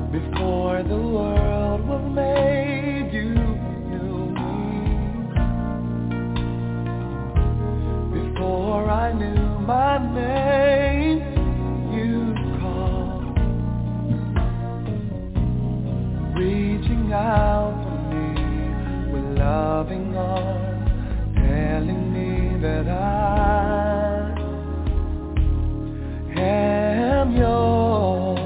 Before the world was made, you knew me. Before I knew my name, you called, reaching out for me with loving arms, telling me that I am yours.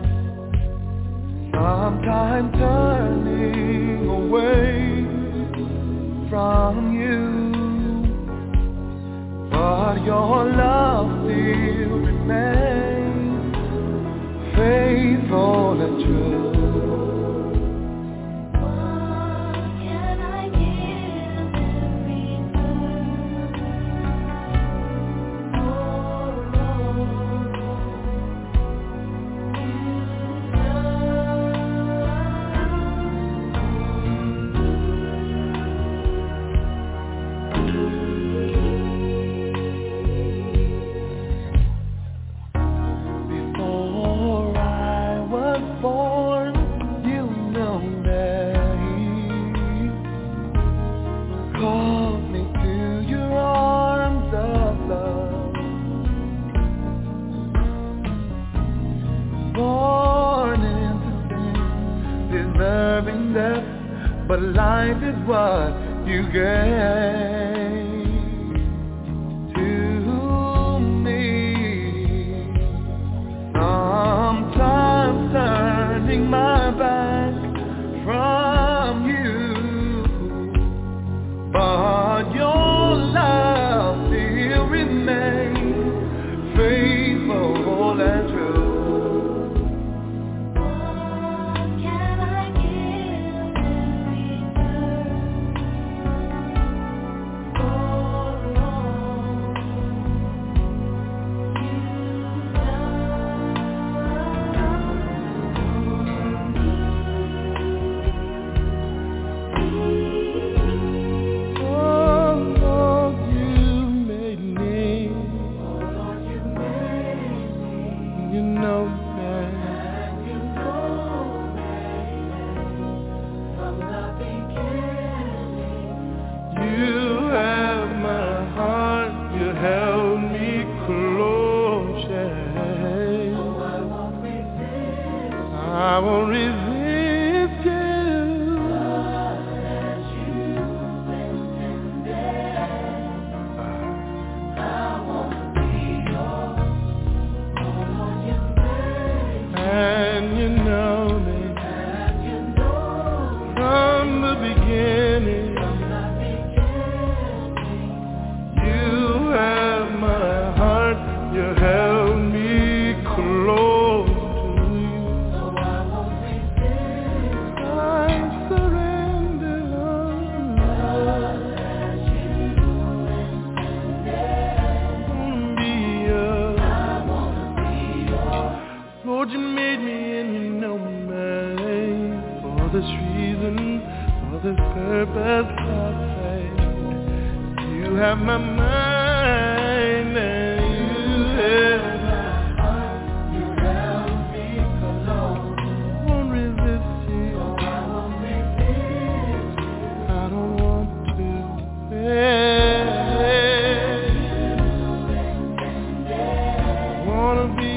Sometimes turning away from you, but your love still remains faithful and true. But life is what you gave to me. Sometimes turning my back from you, but your love still remains faithful and true. I won't resist you. I want to be yours. And you know me. From the beginning. You have my heart. You held me close. Lord, you made me and you know me. For this reason, for this purpose, I say, you have my mind and you have my heart. You held me close. I won't resist you. I won't resist you. I don't want to. I wanna be.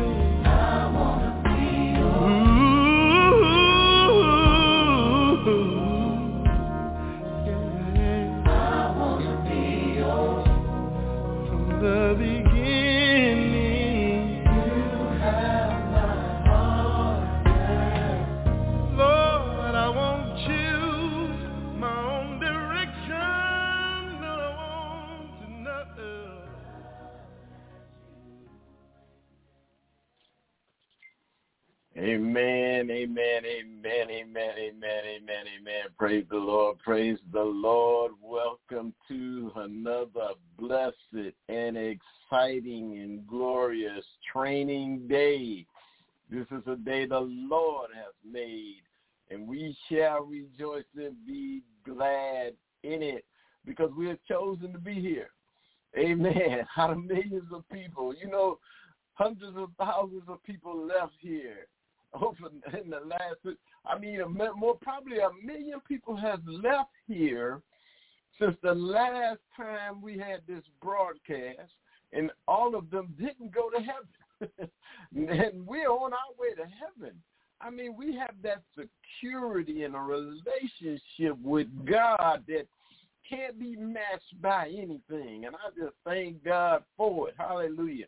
The beginning, you have my heart, yeah. Lord, I won't choose my own direction, no, I want to know. Amen, amen, amen, amen, amen, amen, amen. Praise the Lord, praise the Lord. Welcome to another blessed and exciting and glorious training day. This is a day the Lord has made, and we shall rejoice and be glad in it because we have chosen to be here. Amen. Out of millions of people, hundreds of thousands of people left here over in the last, probably 1 million people has left here since the last time we had this broadcast, and all of them didn't go to heaven. And we're on our way to heaven. I mean, we have that security and a relationship with God that can't be matched by anything. And I just thank God for it. Hallelujah.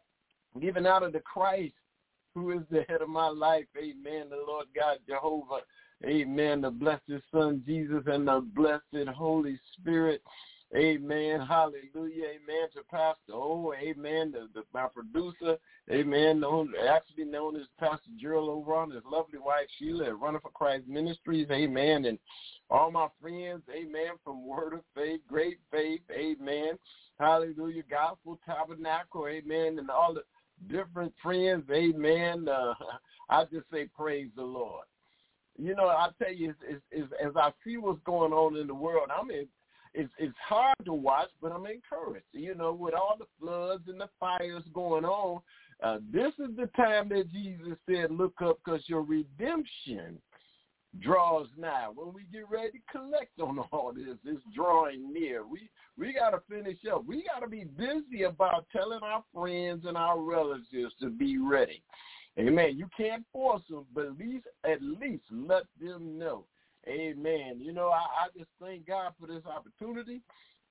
Giving out of the Christ, who is the head of my life. Amen. The Lord God, Jehovah. Amen. The blessed Son, Jesus, and the blessed Holy Spirit. Amen. Hallelujah. Amen. To Pastor O. Amen. My producer. Amen. Actually known as Pastor Gerald over on his lovely wife Sheila at Running for Christ Ministries. Amen. And all my friends. Amen. From Word of Faith, Great Faith. Amen. Hallelujah. Gospel Tabernacle. Amen. And all the different friends. Amen. I just say praise the Lord. You know, I tell you, as I see what's going on in the world, it's hard to watch, but I'm encouraged. You know, with all the floods and the fires going on, this is the time that Jesus said, look up because your redemption draws nigh. When we get ready to collect on all this, it's drawing near. We got to finish up. We got to be busy about telling our friends and our relatives to be ready. Amen. You can't force them, but at least let them know. Amen. You know, I just thank God for this opportunity.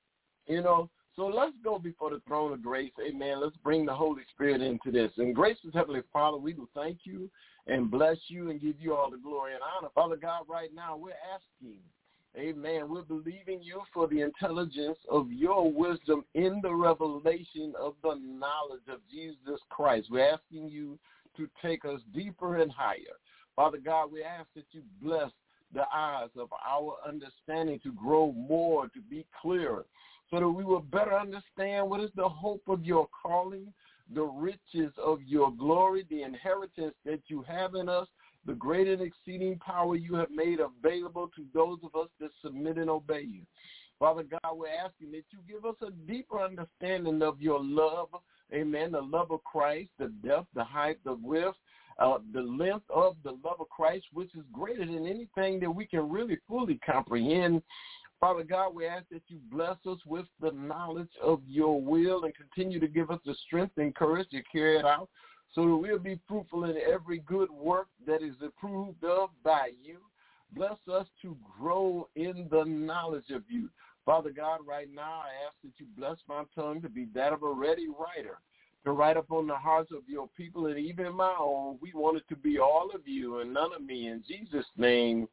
You know, so let's go before the throne of grace. Amen. Let's bring the Holy Spirit into this. And gracious Heavenly Father, we will thank you and bless you and give you all the glory and honor. Father God, right now we're asking, amen, we're believing you for the intelligence of your wisdom in the revelation of the knowledge of Jesus Christ. We're asking you to take us deeper and higher. Father God, we ask that you bless the eyes of our understanding to grow more, to be clearer, so that we will better understand what is the hope of your calling, the riches of your glory, the inheritance that you have in us, the great and exceeding power you have made available to those of us that submit and obey you. Father God, we're asking that you give us a deeper understanding of your love, amen, the love of Christ, the depth, the height, the width, the length of the love of Christ, which is greater than anything that we can really fully comprehend. Father God, we ask that you bless us with the knowledge of your will and continue to give us the strength and courage to carry it out so that we'll be fruitful in every good work that is approved of by you. Bless us to grow in the knowledge of you. Father God, right now I ask that you bless my tongue to be that of a ready writer, to write upon the hearts of your people and even my own. We want it to be all of you and none of me. In Jesus' name,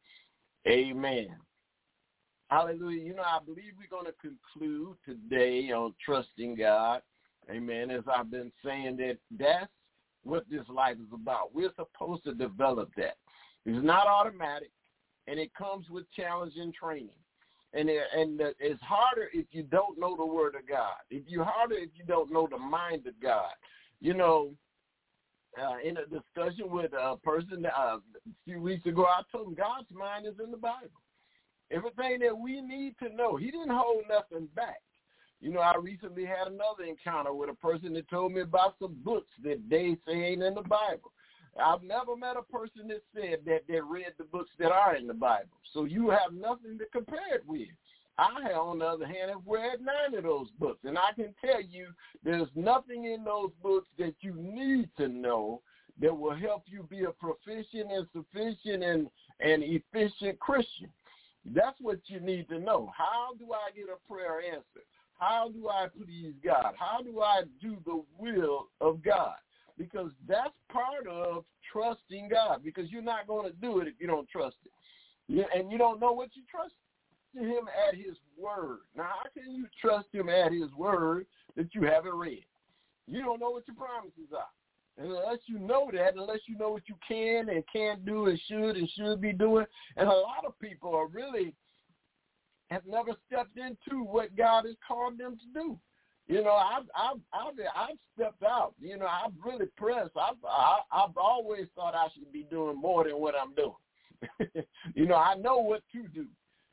amen. Hallelujah. You know, I believe we're going to conclude today on trusting God. Amen. As I've been saying, that's what this life is about. We're supposed to develop that. It's not automatic, and it comes with challenge and training. And it's harder if you don't know the word of God. It's harder if you don't know the mind of God. You know, in a discussion with a person a few weeks ago, I told him God's mind is in the Bible. Everything that we need to know. He didn't hold nothing back. You know, I recently had another encounter with a person that told me about some books that they say ain't in the Bible. I've never met a person that said that they read the books that are in the Bible. So you have nothing to compare it with. I, on the other hand, have read 9 of those books, and I can tell you there's nothing in those books that you need to know that will help you be a proficient and sufficient and efficient Christian. That's what you need to know. How do I get a prayer answered? How do I please God? How do I do the will of God? Because that's part of trusting God, because you're not going to do it if you don't trust it. And you don't know what you trust him at his word. Now, how can you trust him at his word that you haven't read? You don't know what your promises are. And unless you know that, unless you know what you can and can't do and should be doing, and a lot of people are really have never stepped into what God has called them to do. You know, I've stepped out. You know, I've really pressed. I've always thought I should be doing more than what I'm doing. You know, I know what to do.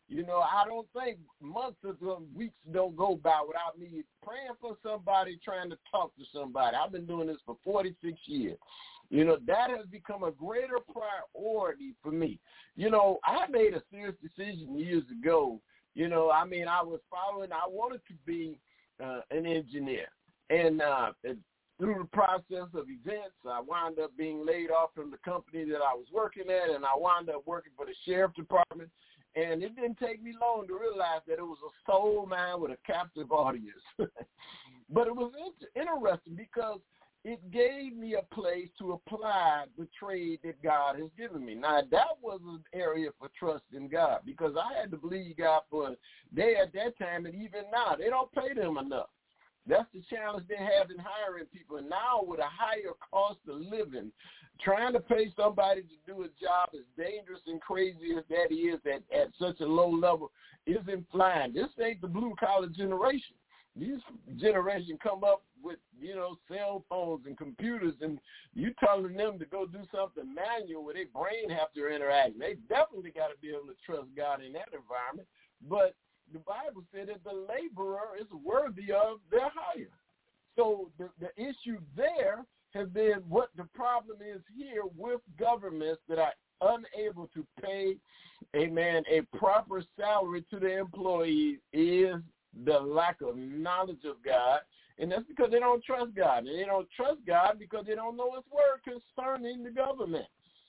You know, I don't think months or weeks don't go by without me praying for somebody, trying to talk to somebody. I've been doing this for 46 years. You know, that has become a greater priority for me. You know, I made a serious decision years ago. You know, I mean, I wanted to be an engineer. And through the process of events, I wound up being laid off from the company that I was working at, and I wound up working for the sheriff department. And it didn't take me long to realize that it was a soul mine with a captive audience. But it was interesting because it gave me a place to apply the trade that God has given me. Now, that was an area for trust in God because I had to believe God for they at that time and even now, they don't pay them enough. That's the challenge they have in hiring people. And now with a higher cost of living, trying to pay somebody to do a job as dangerous and crazy as that is at such a low level isn't flying. This ain't the blue-collar generation. These generation come up with, you know, cell phones and computers, and you telling them to go do something manual where their brain have to interact. They definitely got to be able to trust God in that environment. But the Bible said that the laborer is worthy of their hire. So the issue there has been what the problem is here with governments that are unable to pay, a proper salary to the employees is the lack of knowledge of God. And that's because they don't trust God. And they don't trust God because they don't know his word concerning the government.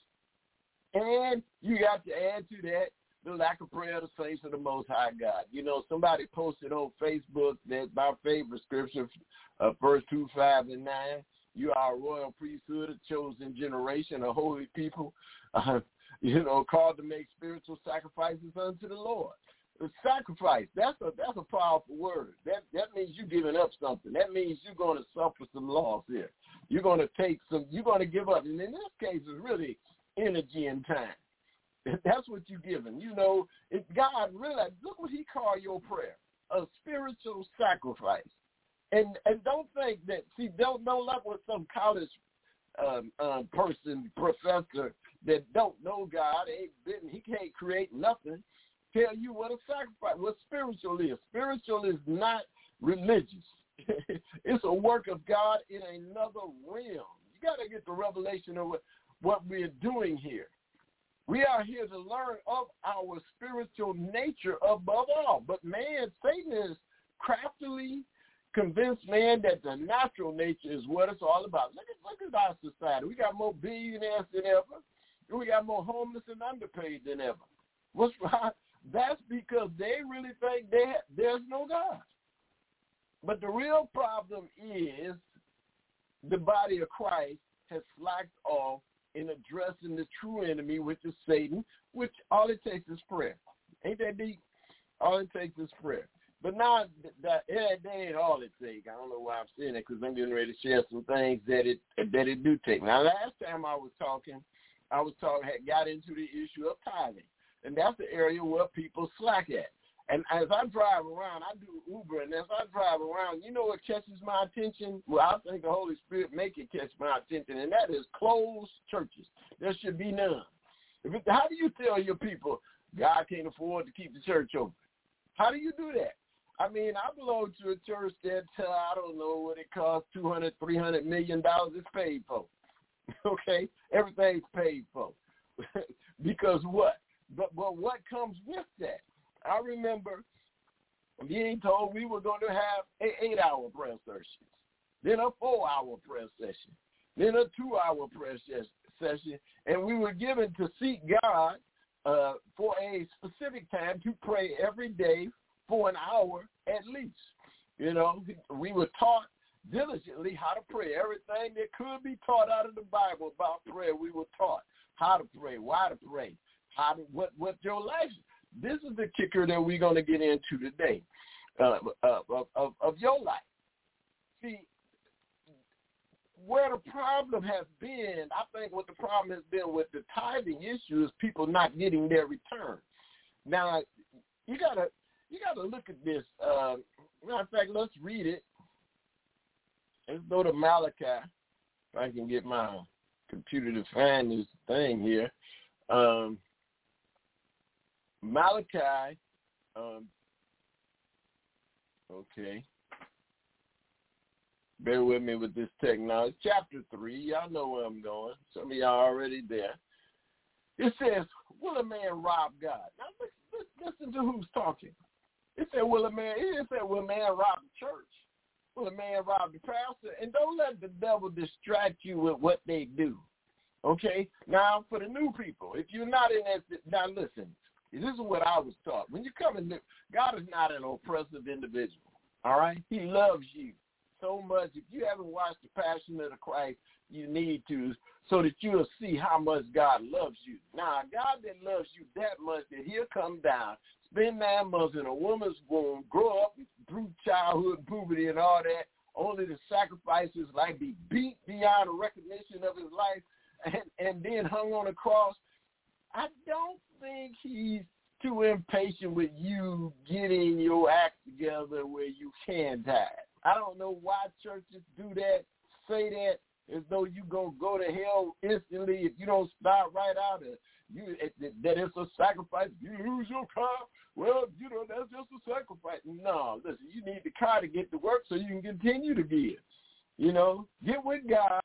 And you got to add to that the lack of prayer of the saints of the Most High God. You know, somebody posted on Facebook that my favorite scripture, 1 2, 5, and 9, you are a royal priesthood, a chosen generation, a holy people, called to make spiritual sacrifices unto the Lord. The sacrifice, that's a powerful word. That means you're giving up something. That means you're going to suffer some loss here. You're going to give up. And in this case, it's really energy and time. That's what you're giving. You know, if God realized, look what he called your prayer, a spiritual sacrifice. And don't think that, don't let what some college professor that don't know God, he can't create nothing, tell you what a sacrifice, what spiritual is. Spiritual is not religious. It's a work of God in another realm. You got to get the revelation of what we're doing here. We are here to learn of our spiritual nature above all. But Satan is craftily convinced man that the natural nature is what it's all about. Look at our society. We got more billionaires than ever. We got more homeless and underpaid than ever. What's right? That's because they really think there's no God. But the real problem is the body of Christ has slacked off in addressing the true enemy, which is Satan, which all it takes is prayer. Ain't that deep? All it takes is prayer. But now, that ain't all it takes. I don't know why I'm saying that because I'm getting ready to share some things that it do take. Now, last time I got into the issue of tithing, and that's the area where people slack at. And as I drive around, I do Uber, and as I drive around, you know what catches my attention? Well, I think the Holy Spirit make it catch my attention, and that is closed churches. There should be none. How do you tell your people God can't afford to keep the church open? How do you do that? I mean, I belong to a church that, I don't know what it costs, $200, $300 million. It's paid for. Okay? Everything's paid for. Because what? But what comes with that? I remember being told we were going to have an 8-hour prayer session, then a 4-hour prayer session, then a 2-hour prayer session, and we were given to seek God for a specific time to pray every day for an hour at least. You know, we were taught diligently how to pray. Everything that could be taught out of the Bible about prayer, we were taught how to pray, why to pray, what your life is. This is the kicker that we're going to get into today of your life. See, where the problem has been, I think what the problem has been with the tithing issue is people not getting their return. Now, you gotta look at this. Matter of fact, let's read it. Let's go to Malachi. If I can get my computer to find this thing here. Malachi Okay. Bear with me with this technology. Chapter 3, y'all know where I'm going. Some of y'all already there. It says, will a man rob God? Now, listen to who's talking. It said, will a man rob the church? Will a man rob the pastor? And don't let the devil distract you with what they do. Okay? Now, for the new people, if you're not in that, now listen, this is what I was taught. When you come in, God is not an oppressive individual. All right? He loves you so much. If you haven't watched The Passion of the Christ, you need to, so that you'll see how much God loves you. Now, God that loves you that much that he'll come down, spend 9 months in a woman's womb, grow up through childhood, puberty, and all that, only to sacrifice his life, be beat beyond a recognition of his life, and then hung on a cross. I don't think he's too impatient with you getting your act together where you can tithe. I don't know why churches do that, say that, as though you going to go to hell instantly if you don't start right out. That it's a sacrifice. You lose your car, well, that's just a sacrifice. No, listen, you need the car to get to work so you can continue to give. Get with God.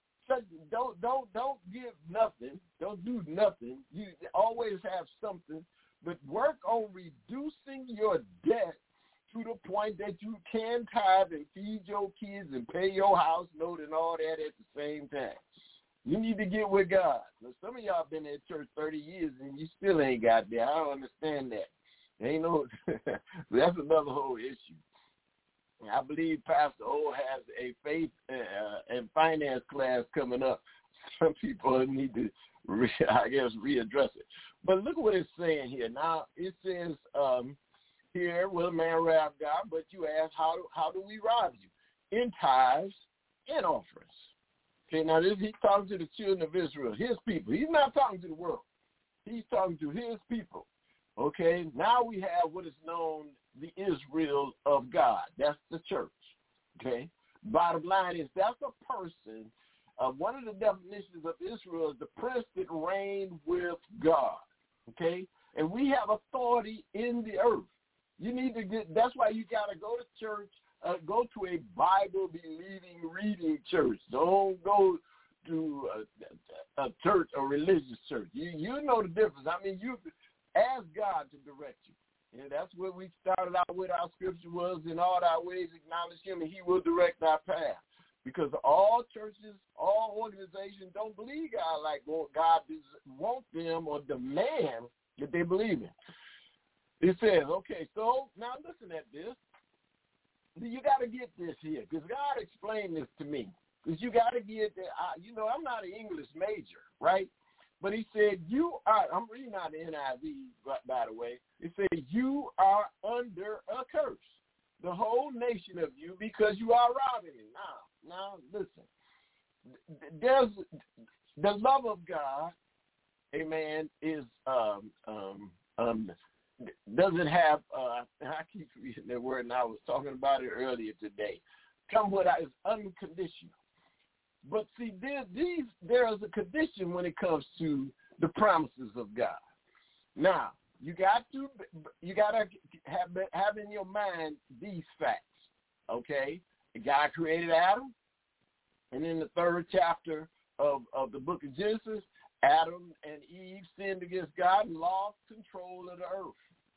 Don't give nothing. Don't do nothing. You always have something, but work on reducing your debt to the point that you can tithe and feed your kids and pay your house note and all that at the same time. You need to get with God. Now, some of y'all been in church 30 years and you still ain't got there. I don't understand that. That's another whole issue. I believe Pastor O has a faith and finance class coming up. Some people need to, readdress it. But look what it's saying here. Now, it says, here, will a man rob God? But you ask, how do we rob you? In tithes and offerings. Okay, now he's talking to the children of Israel, his people. He's not talking to the world. He's talking to his people. Okay, now we have what is known the Israel of God. That's the church. Okay, bottom line is that's a person. One of the definitions of Israel is the prince that reigned with God. Okay, and we have authority in the earth. You need to that's why you got to go to church, go to a Bible-believing, reading church. Don't go to a church, a religious church. You know the difference. I mean, you ask God to direct you. And that's what we started out with. Our scripture was, in all our ways acknowledge him, and he will direct our path. Because all churches, all organizations don't believe God like God wants them or demand that they believe in. It says, okay, so now listen at this. You got to get this here, because God explained this to me. Because you got to get that. I'm not an English major, right? But he said, I'm reading out the NIV, by the way. It said, you are under a curse, the whole nation of you, because you are robbing me. Now, listen. There's the love of God, amen, is doesn't have, I keep reading that word, and I was talking about it earlier today. Is unconditional. But see, there is a condition when it comes to the promises of God. Now, you got to have in your mind these facts. Okay, God created Adam, and in the 3rd chapter of the book of Genesis, Adam and Eve sinned against God and lost control of the earth.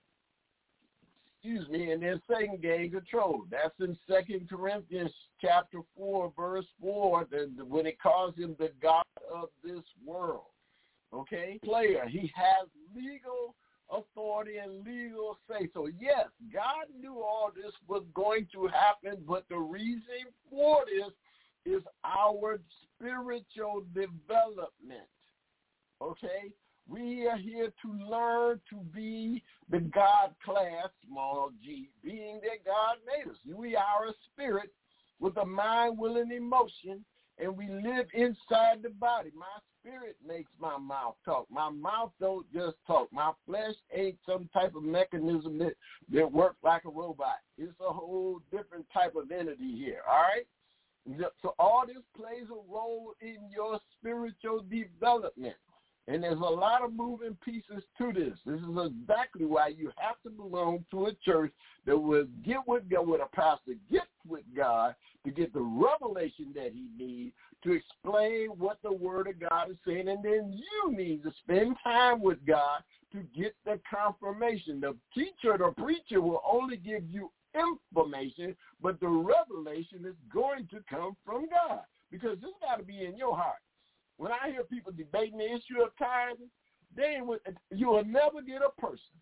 And then Satan gained control. That's in 2 Corinthians chapter 4, verse 4, when it calls him the God of this world. Okay? He has legal authority and legal say. So, yes, God knew all this was going to happen, but the reason for this is our spiritual development. Okay? We are here to learn to be the God class, small g, being that God made us. We are a spirit with a mind, will, and emotion, and we live inside the body. My spirit makes my mouth talk. My mouth don't just talk. My flesh ain't some type of mechanism that works like a robot. It's a whole different type of entity here, all right? So all this plays a role in your spiritual development. And there's a lot of moving pieces to this. This is exactly why you have to belong to a church that will get with God, with a pastor gets with God to get the revelation that he needs to explain what the Word of God is saying. And then you need to spend time with God to get the confirmation. The teacher, the preacher will only give you information, but the revelation is going to come from God because this got to be in your heart. When I hear people debating the issue of tithing, you will never get a person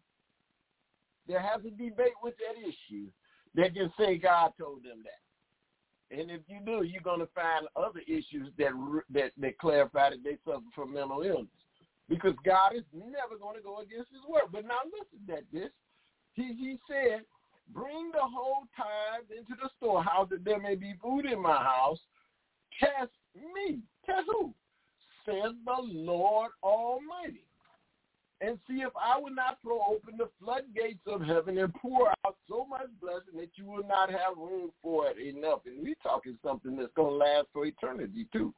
that has a debate with that issue that can say God told them that. And if you do, you're going to find other issues that clarify that they suffer from mental illness because God is never going to go against his word. But now listen at this. He said, bring the whole tithe into the storehouse that there may be food in my house. Test me. Test who? Says the Lord Almighty, and see if I will not throw open the floodgates of heaven and pour out so much blessing that you will not have room for it enough. And we're talking something that's going to last for eternity, too.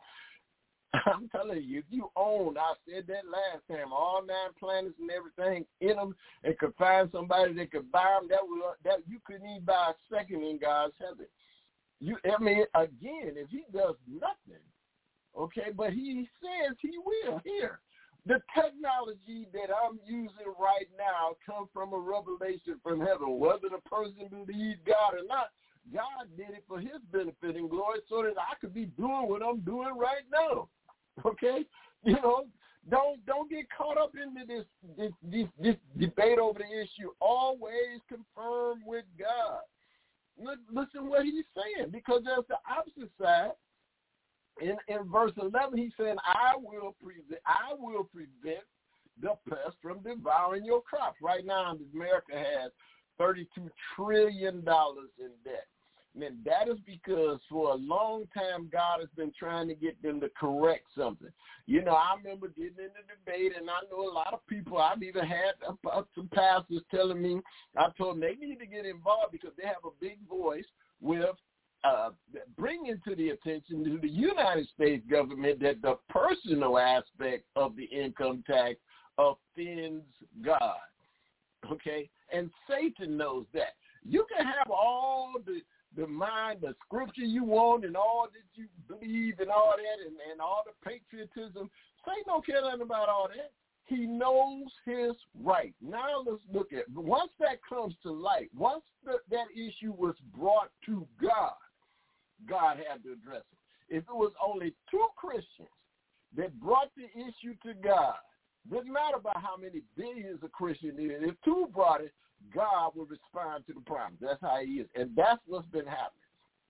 I'm telling you, if you own, I said that last time, all 9 planets and everything in them, and could find somebody that could buy them, that you couldn't even buy a second in God's heaven. Again, if he does nothing, okay, but he says he will here. The technology that I'm using right now comes from a revelation from heaven. Whether the person believes God or not, God did it for his benefit and glory so that I could be doing what I'm doing right now. Okay? You know, don't get caught up into this debate over the issue. Always confirm with God. Listen what he's saying, because there's the opposite side. In verse 11, he said, I will prevent the pest from devouring your crops. Right now, America has $32 trillion in debt. And that is because for a long time, God has been trying to get them to correct something. You know, I remember getting in the debate, and I know a lot of people, I've even had some pastors telling me, I told them they need to get involved because they have a big voice with bringing to the attention to the United States government that the personal aspect of the income tax offends God, okay? And Satan knows that. You can have all the mind, the scripture you want and all that you believe and all that and all the patriotism. Satan don't care nothing about all that. He knows his right. Now let's look at, once that comes to light, once that issue was brought to God, God had to address it. If it was only 2 Christians that brought the issue to God, doesn't matter about how many billions of Christians it is, if 2 brought it, God will respond to the problem. That's how he is. And that's what's been happening.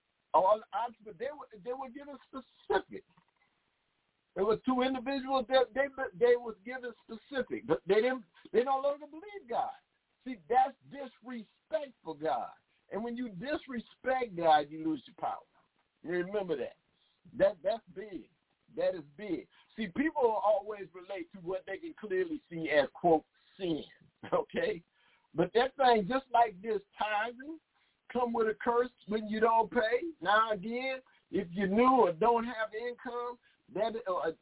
But they were given specific. There were 2 individuals that they was given specific. But they no longer believe God. See, that's disrespect for God. And when you disrespect God, you lose your power. Remember that. That's big. That is big. See, people always relate to what they can clearly see as, quote, sin, okay? But that thing, just like this tithing, come with a curse when you don't pay. Now, again, if you're new or don't have income, that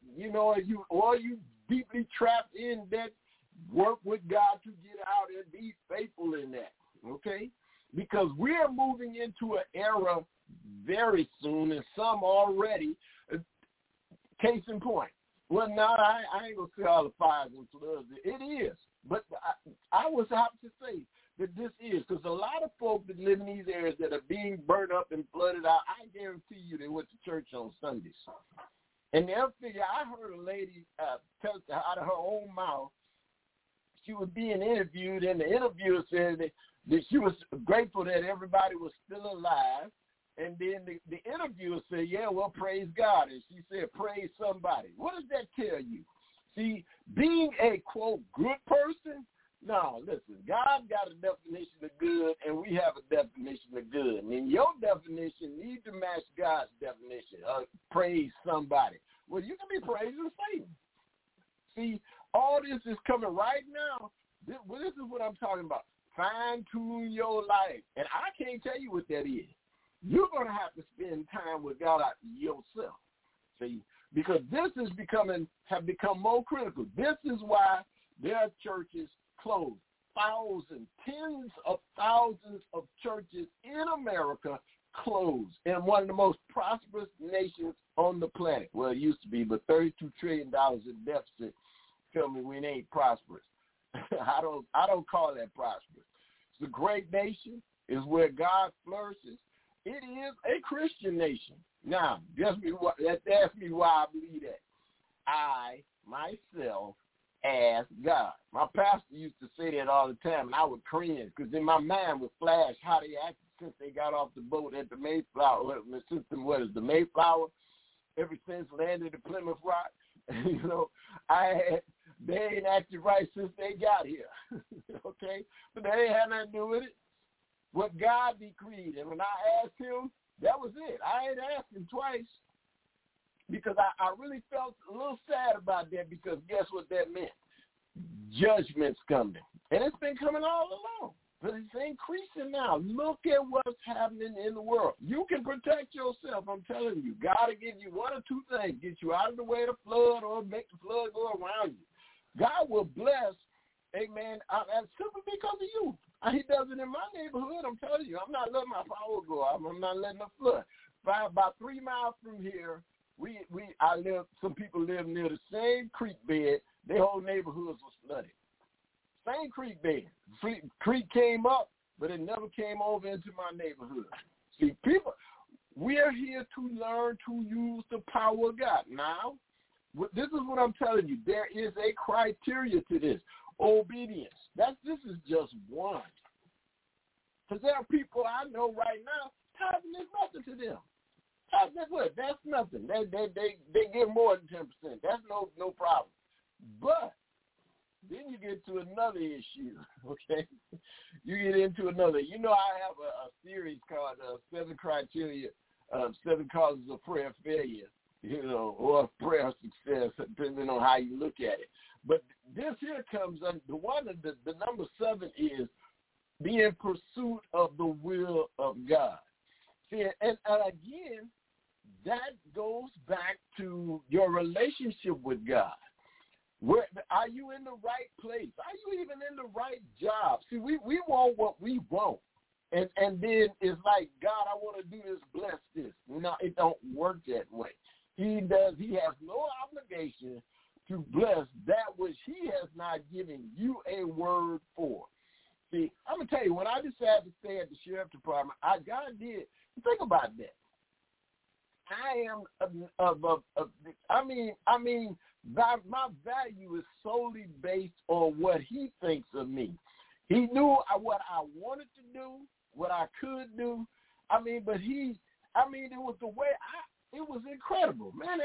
you deeply trapped in that, work with God to get out and be faithful in that, okay? Because we're moving into an era very soon, and some already, case in point. Well, no, I ain't going to say all the fires and floods. It is. But I was happy to say that this is, because a lot of folks that live in these areas that are being burned up and flooded out, I guarantee you they went to church on Sundays. And they'll figure, I heard a lady tell out of her own mouth, she was being interviewed, and the interviewer said that she was grateful that everybody was still alive. And then the interviewer said, yeah, well, praise God. And she said, praise somebody. What does that tell you? See, being a, quote, good person, no, listen, God got a definition of good, and we have a definition of good. And your definition needs to match God's definition of praise somebody. Well, you can be praising Satan. See, all this is coming right now. This is what I'm talking about. Fine-tune your life. And I can't tell you what that is. You're going to have to spend time with God yourself. See, because this is have become more critical. This is why there are churches closed. Tens of thousands of churches in America closed in one of the most prosperous nations on the planet. Well, it used to be, but $32 trillion in deficit tell me we ain't prosperous. I don't call that prosperous. It's a great nation. It's where God flourishes. It is a Christian nation. Now, ask me why I believe that. I, myself, ask God. My pastor used to say that all the time, and I would cringe because in my mind would flash how they acted since they got off the boat at the Mayflower. The Mayflower? Ever since landed at Plymouth Rock, they ain't acted right since they got here. Okay, but they ain't had nothing to do with it. What God decreed, and when I asked him, that was it. I ain't asked him twice because I really felt a little sad about that because guess what that meant? Judgment's coming. And it's been coming all along, but it's increasing now. Look at what's happening in the world. You can protect yourself, I'm telling you. God will give you one or two things, get you out of the way of the flood or make the flood go around you. God will bless, amen, simply because of you. He does it in my neighborhood, I'm telling you. I'm not letting my power go out. I'm not letting it flood. About 3 miles from here, some people live near the same creek bed. Their whole neighborhoods was flooded. Same creek bed. Creek came up, but it never came over into my neighborhood. See, people, we're here to learn to use the power of God. Now, this is what I'm telling you. There is a criteria to this. Obedience. This is just one. Because there are people I know right now, tithing is nothing to them. That's nothing. They give more than 10%. That's no problem. But then you get to another issue, okay? You get into another. I have a series called 7 Criteria, 7 Causes of Prayer Failure, or prayer success, depending on how you look at it. But this here comes under the number 7 is be in pursuit of the will of God. See, and again, that goes back to your relationship with God. Where are you in the right place? Are you even in the right job? See, we want what we want. And then it's like, God, I want to do this, bless this. No, it don't work that way. He has no obligation to bless that which he has not given you a word for. See, I'm going to tell you, when I decided to stay at the sheriff department, God did. Think about that. My value is solely based on what he thinks of me. He knew what I wanted to do, what I could do. It was the way it was incredible, man.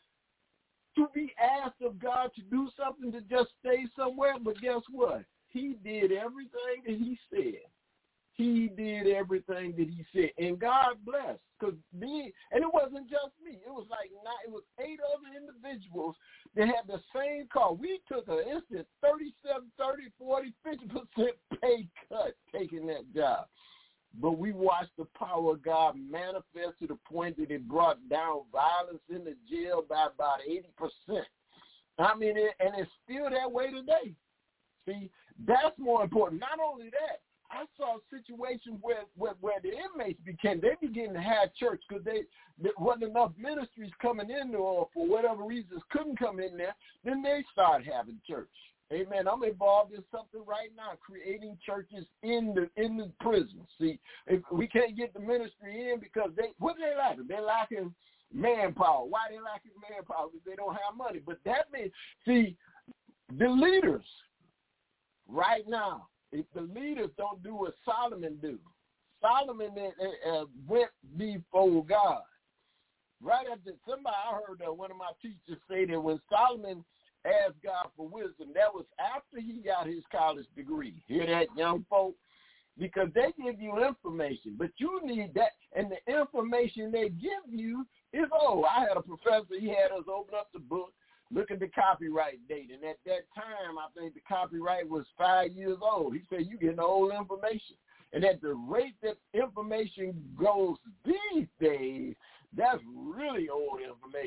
To be asked of God to do something to just stay somewhere, but guess what? He did everything that he said. He did everything that he said, and God blessed. And it wasn't just me. It was 8 other individuals that had the same call. We took an instant 37, 30, 40, 50% pay cut taking that job. But we watched the power of God manifest to the point that it brought down violence in the jail by about 80%. And it's still that way today. See, that's more important. Not only that, I saw situations where the inmates began to have church because there wasn't enough ministries coming in there, or for whatever reasons couldn't come in there. Then they started having church. Amen. I'm involved in something right now, creating churches in the prison. See, if we can't get the ministry in because what are they lacking? They're lacking manpower. Why are they lacking manpower? Because they don't have money. But that means, see, the leaders right now, if the leaders don't do what Solomon do, Solomon went before God. Right after I heard one of my teachers say that when Solomon asked God for wisdom, that was after he got his college degree. Hear that, young folk? Because they give you information, but you need that, and the information they give you is, I had a professor, he had us open up the book, look at the copyright date, and at that time, I think the copyright was 5 years old. He said, you getting old information. And at the rate that information goes these days, that's really old information.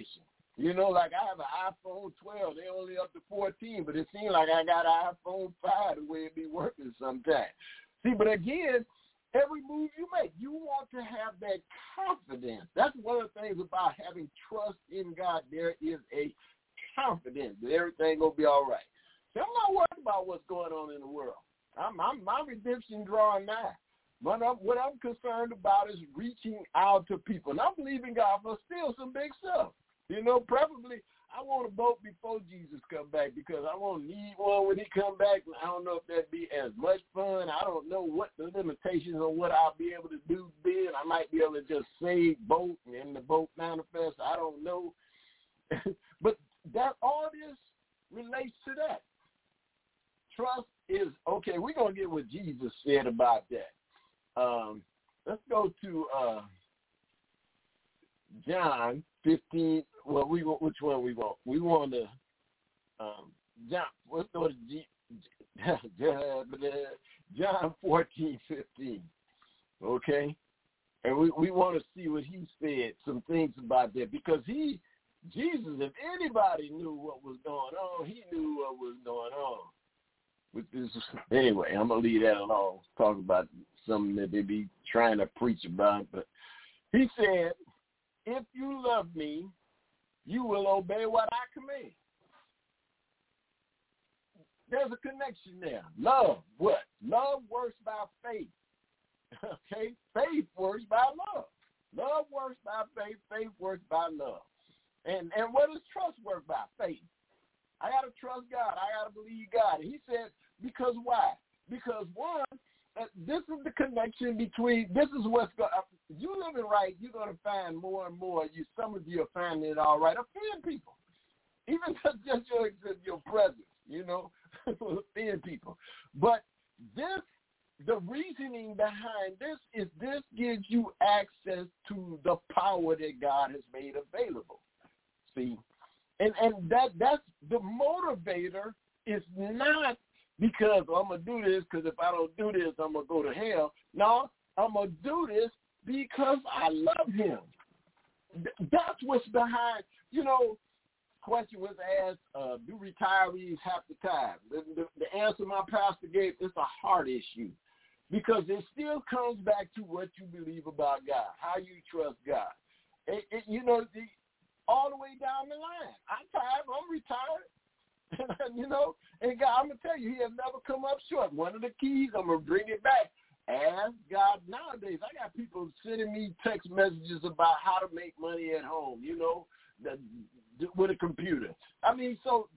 You know, like I have an iPhone 12. They're only up to 14, but it seems like I got an iPhone 5 the way it be working sometimes. See, but again, every move you make, you want to have that confidence. That's one of the things about having trust in God. There is a confidence that everything going to be all right. See, I'm not worried about what's going on in the world. My redemption drawing nigh. What I'm concerned about is reaching out to people. And I'm believing God for still some big stuff. You know, preferably I want a boat before Jesus come back because I won't need one when he come back. I don't know if that'd be as much fun. I don't know what the limitations on what I'll be able to do then. I might be able to just say boat and the boat manifest. I don't know. But that all this relates to that. Trust is, okay, we're going to get what Jesus said about that. Let's go to John 15. Well, which one we want? We want to John. Let's go to John 14:15. Okay, and we want to see what he said. Some things about that because Jesus, if anybody knew what was going on, he knew what was going on. With this, anyway, I'm gonna leave that alone. Talk about something that they be trying to preach about, but he said, if you love me, you will obey what I command. There's a connection there. Love, what? Love works by faith. Okay? Faith works by love. Love works by faith. Faith works by love. And what does trust work by? Faith. I got to trust God. I got to believe God. And he said, because why? Because, one, this is the connection between, this is what's going to, you living right, you're going to find more and more, some of you are finding it all right, offend people. Even just your presence, you know, offend people. But the reasoning behind this is this gives you access to the power that God has made available. See? And that's the motivator is not because I'm going to do this because if I don't do this, I'm going to go to hell. No, I'm going to do this because I love him. That's what's behind, you know, question was asked, do retirees have to tithe? The answer my pastor gave is a heart issue because it still comes back to what you believe about God, how you trust God. You know, all the way down the line. I tithe, I'm retired. You know, and God, I'm going to tell you, he has never come up short. One of the keys, I'm going to bring it back. Ask God. Nowadays, I got people sending me text messages about how to make money at home, you know, with a computer. I mean,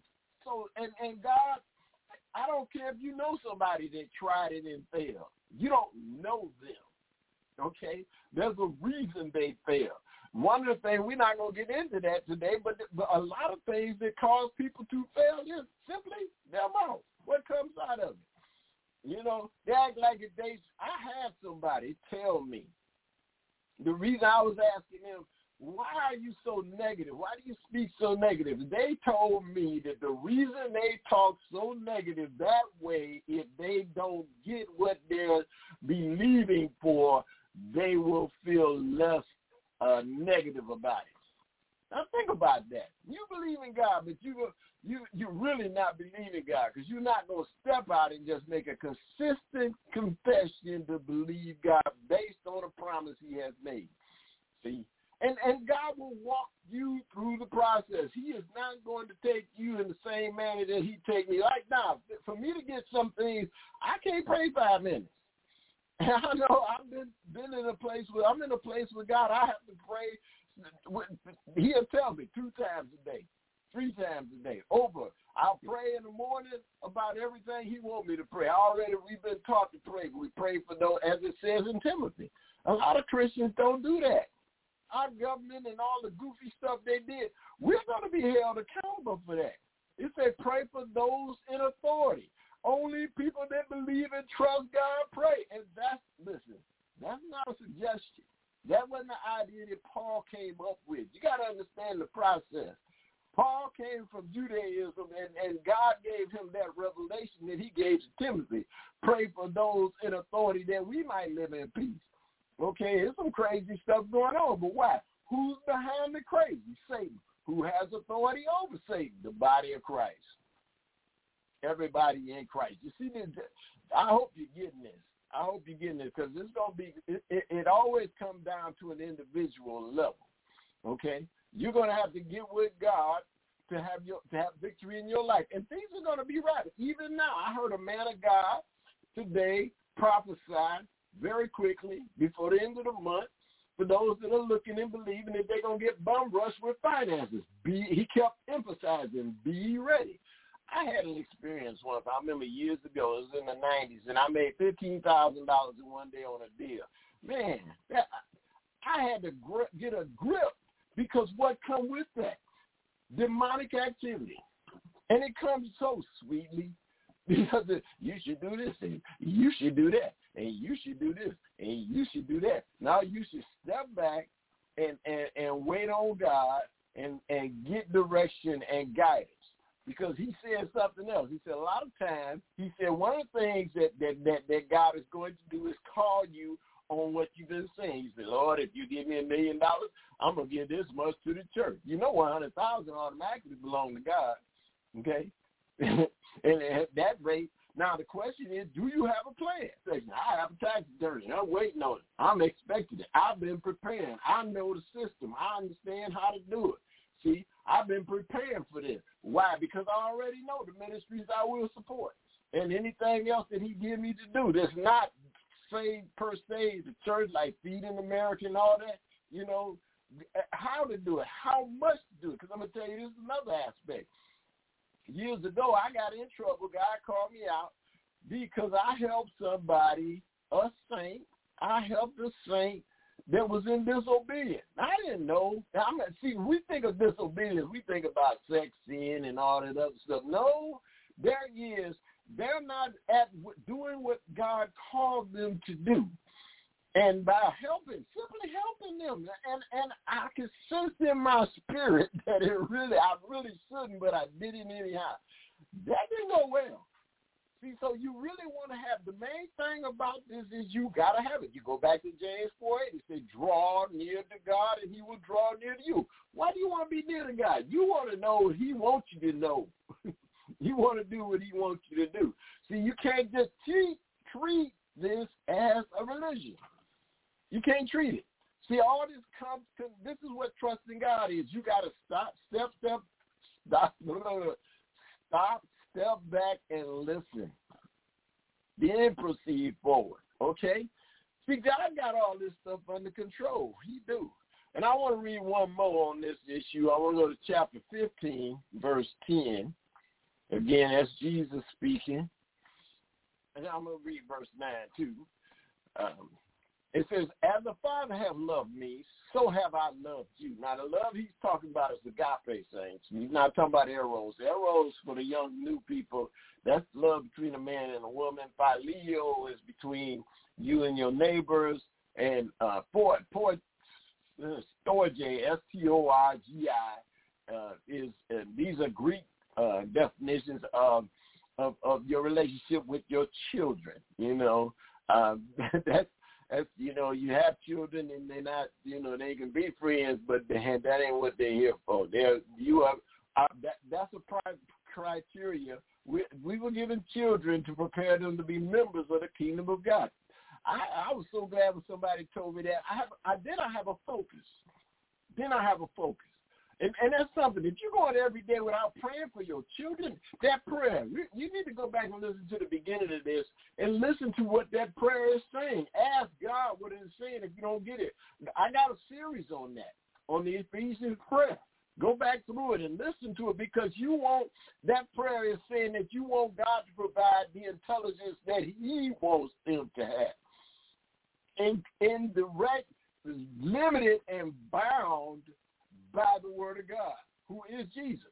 and God, I don't care if you know somebody that tried it and failed. You don't know them, okay? There's a reason they failed. One of the things, we're not going to get into that today, but a lot of things that cause people to fail is simply their mouth. What comes out of it? You know, they act like I had somebody tell me. The reason I was asking them, why are you so negative? Why do you speak so negative? They told me that the reason they talk so negative that way, if they don't get what they're believing for, they will feel less negative about it. Now think about that. You believe in God, but you're really not believing God because you're not going to step out and just make a consistent confession to believe God based on a promise he has made. See? And God will walk you through the process. He is not going to take you in the same manner that he take me. Like now, for me to get some things, I can't pray 5 minutes. And I know I've been in a place where I'm in a place with God. I have to pray. He'll tell me 2 times a day, 3 times a day, over. I'll pray in the morning about everything he wants me to pray. We've been taught to pray. We pray for those, as it says in Timothy. A lot of Christians don't do that. Our government and all the goofy stuff they did, we're going to be held accountable for that. It said pray for those in authority. Only people that believe and trust God pray. And that's not a suggestion. That wasn't the idea that Paul came up with. You got to understand the process. Paul came from Judaism, and God gave him that revelation that he gave to Timothy. Pray for those in authority that we might live in peace. Okay, there's some crazy stuff going on, but why? Who's behind the crazy? Satan. who has authority over Satan? The body of Christ. Everybody in Christ. You see this? I hope you're getting this. I hope you're getting this, because it's going to be, it always comes down to an individual level, okay? You're going to have to get with God to have victory in your life, and things are going to be right. Even now, I heard a man of God today prophesy very quickly before the end of the month for those that are looking and believing that they're going to get bum rushed with finances. He kept emphasizing, be ready. I had an experience once. I remember years ago. It was in the 90s, and I made $15,000 in one day on a deal. Man, I had to get a grip, because what come with that? Demonic activity. And it comes so sweetly, because you should do this, and you should do that, and you should do this, and you should do that. Now you should step back and wait on God and get direction and guidance. Because he said something else. He said a lot of times, he said one of the things that God is going to do is call you on what you've been saying. He said, Lord, if you give me $1 million, I'm going to give this much to the church. You know, 100,000 automatically belong to God, okay? And at that rate, now the question is, do you have a plan? I have a tax attorney. I'm waiting on it. I'm expecting it. I've been preparing. I know the system. I understand how to do it. See, I've been preparing for this. Why? Because I already know the ministries I will support. And anything else that he give me to do that's not, say, per se, the church, like Feeding America and all that, you know, how to do it, how much to do it. Because I'm going to tell you, this is another aspect. Years ago, I got in trouble. God called me out because I helped somebody, a saint. I helped a saint that was in disobedience. I didn't know. See, we think of disobedience, we think about sex, sin, and all that other stuff. No, they're not doing what God called them to do. And by simply helping them, and I can sense in my spirit that I really shouldn't, but I did it anyhow. That didn't go well. See, so you really want to have, the main thing about this is you got to have it. You go back to James 4:8 and say, draw near to God and he will draw near to you. Why do you want to be near to God? You want to know what he wants you to know. You want to do what he wants you to do. See, you can't just treat this as a religion. You can't treat it. See, all this comes to, this is what trusting God is. You got to stop, step back and listen. Then proceed forward, okay? See, God got all this stuff under control. He do. And I want to read one more on this issue. I want to go to chapter 15, verse 10. Again, that's Jesus speaking. And I'm going to read verse 9, too. It says, as the Father hath loved me, so have I loved you. Now, the love he's talking about is agape, saints. He's not talking about eros. Eros, for the young new people, that's love between a man and a woman. Phileo is between you and your neighbors. And storge, S-T-O-R-G-I, these are Greek definitions of your relationship with your children. You know, that's, you know, you have children and they're not, you know, they can be friends, but that ain't what they're here for. That's a prime criteria. We were given children to prepare them to be members of the kingdom of God. I was so glad when somebody told me that. I have a focus. Then I have a focus. And that's something. If you're going every day without praying for your children, that prayer, you need to go back and listen to the beginning of this and listen to what that prayer is saying. Ask God what it's saying if you don't get it. I got a series on that, on the Ephesians prayer. Go back through it and listen to it, because you want, that prayer is saying that you want God to provide the intelligence that he wants them to have. Indirect, limited, and bound by the word of God, who is Jesus.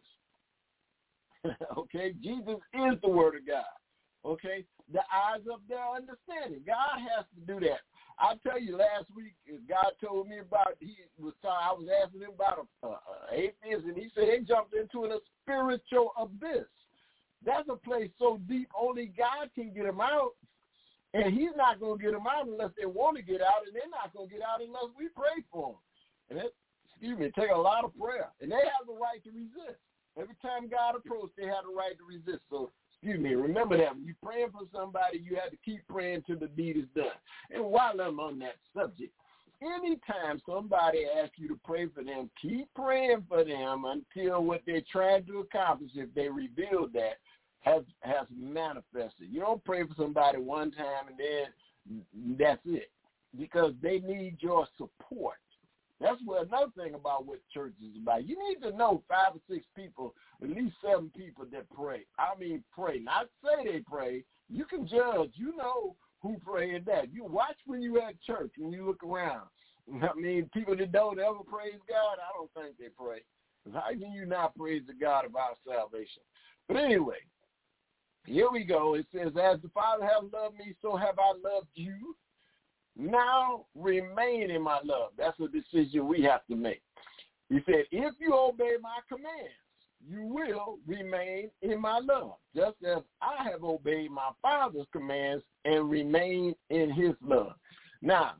Okay? Jesus is the word of God. Okay? The eyes of their understanding. God has to do that. I tell you, last week, God told me about, I was asking him about an atheist, and he said they jumped into a spiritual abyss. That's a place so deep only God can get them out, and he's not going to get them out unless they want to get out, and they're not going to get out unless we pray for them. And take a lot of prayer. And they have the right to resist. Every time God approached, they had the right to resist. So, remember that. When you're praying for somebody, you have to keep praying till the deed is done. And while I'm on that subject, anytime somebody asks you to pray for them, keep praying for them until what they're trying to accomplish, if they reveal that, has manifested. You don't pray for somebody one time and then that's it, because they need your support. That's what another thing about what church is about. You need to know 5 or 6 people, at least 7 people that pray. I mean pray, not say they pray. You can judge. You know who prayed that. You watch when you at church, when you look around. I mean, people that don't ever praise God, I don't think they pray. How can you not praise the God of our salvation? But anyway, here we go. It says, as the Father has loved me, so have I loved you. Now remain in my love. That's a decision we have to make. He said, if you obey my commands, you will remain in my love, just as I have obeyed my Father's commands and remain in his love. Now,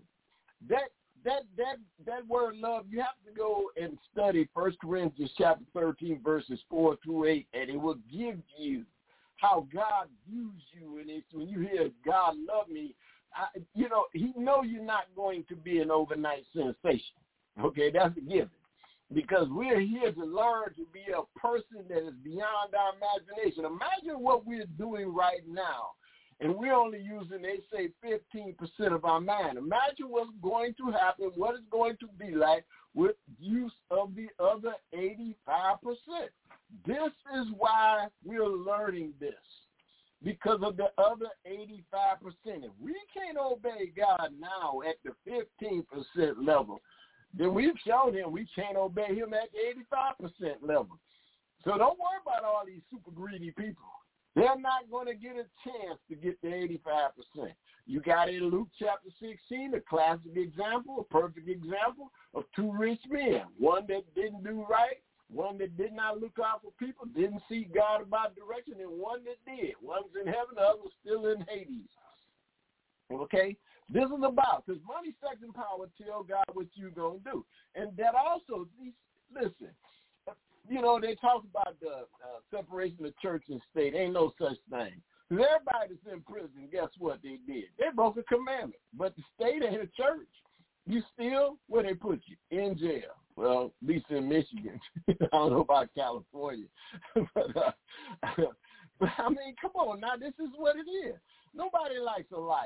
that word love, you have to go and study 1 Corinthians chapter 13, verses 4 through 8, and it will give you how God views you. And it's when you hear God love me, he know you're not going to be an overnight sensation. Okay, that's a given. Because we're here to learn to be a person that is beyond our imagination. Imagine what we're doing right now, and we're only using, they say, 15% of our mind. Imagine what's going to happen, what it's going to be like with use of the other 85%. This is why we're learning this. Because of the other 85%. If we can't obey God now at the 15% level, then we've shown him we can't obey him at the 85% level. So don't worry about all these super greedy people. They're not going to get a chance to get the 85%. You got in Luke chapter 16, a classic example, a perfect example of 2 rich men, one that didn't do right, one that did not look out for people, didn't seek God about direction, and one that did. One's in heaven, the other's still in Hades. Okay? This is about, because money, sex, and power tell God what you're going to do. And that also, listen, they talk about the separation of church and state. Ain't no such thing. Because everybody that's in prison, guess what they did? They broke a commandment. But the state ain't a church. You still, where they put you? In jail. Well, at least in Michigan. I don't know about California. But I mean, come on now. This is what it is. Nobody likes a liar.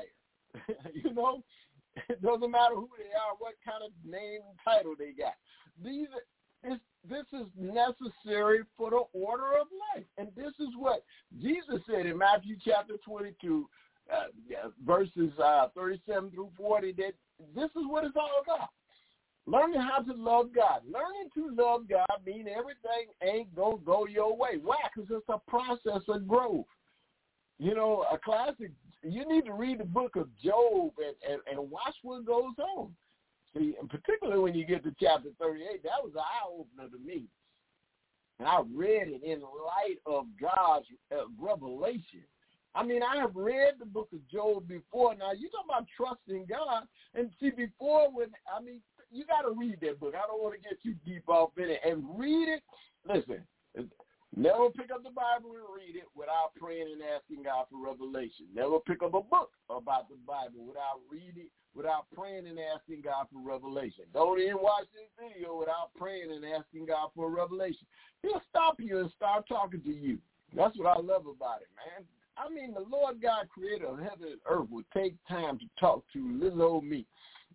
It doesn't matter who they are, what kind of name and title they got. This is necessary for the order of life. And this is what Jesus said in Matthew chapter 22, verses 37 through 40, that this is what it's all about. Learning how to love God. Learning to love God means everything ain't going to go your way. Why? Because it's a process of growth. A classic, you need to read the book of Job and watch what goes on. See, and particularly when you get to chapter 38, that was an eye-opener to me. And I read it in light of God's revelation. I mean, I have read the book of Job before. Now, you talk about trusting God. And see, you got to read that book. I don't want to get too deep off in it. And read it. Listen, never pick up the Bible and read it without praying and asking God for revelation. Never pick up a book about the Bible without reading, without praying and asking God for revelation. Don't even watch this video without praying and asking God for revelation. He'll stop you and start talking to you. That's what I love about it, man. I mean, the Lord God, creator of heaven and earth, will take time to talk to little old me.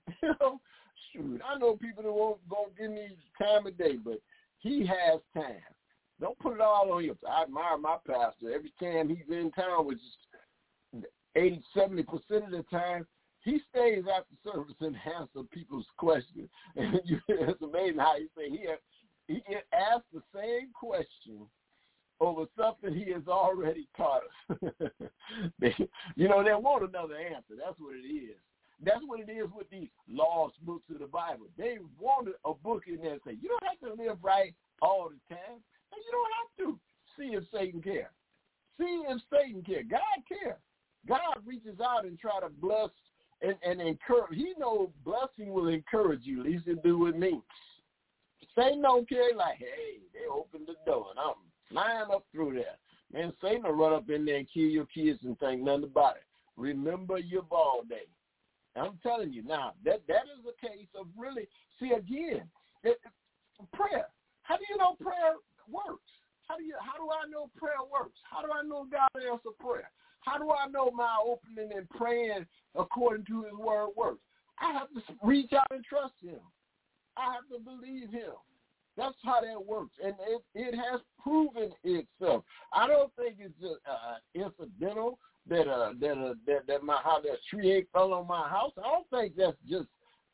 Shoot, I know people that won't give me time of day, but he has time. Don't put it all on you. I admire my pastor. Every time he's in town, which is 80-70% of the time, he stays after service and answers people's questions. And it's amazing how he get asked the same question over something he has already taught us. They want another answer. That's what it is. That's what it is with these lost books of the Bible. They wanted a book in there and say, you don't have to live right all the time. And you don't have to. See if Satan cares. See if Satan cares. God cares. God reaches out and try to bless and encourage. He knows blessing will encourage you. At least it do with me. Satan don't care. Like, hey, they opened the door, and I'm flying up through there. Man, Satan will run up in there and kill your kids and think nothing about it. Remember your ball day. I'm telling you now, that is a case of really, see, again, prayer. How do you know prayer works? How do I know prayer works? How do I know God answers prayer? How do I know my opening and praying according to his word works? I have to reach out and trust him. I have to believe him. That's how that works, and it has proven itself. I don't think it's just incidental that how that tree fell on my house. I don't think that's just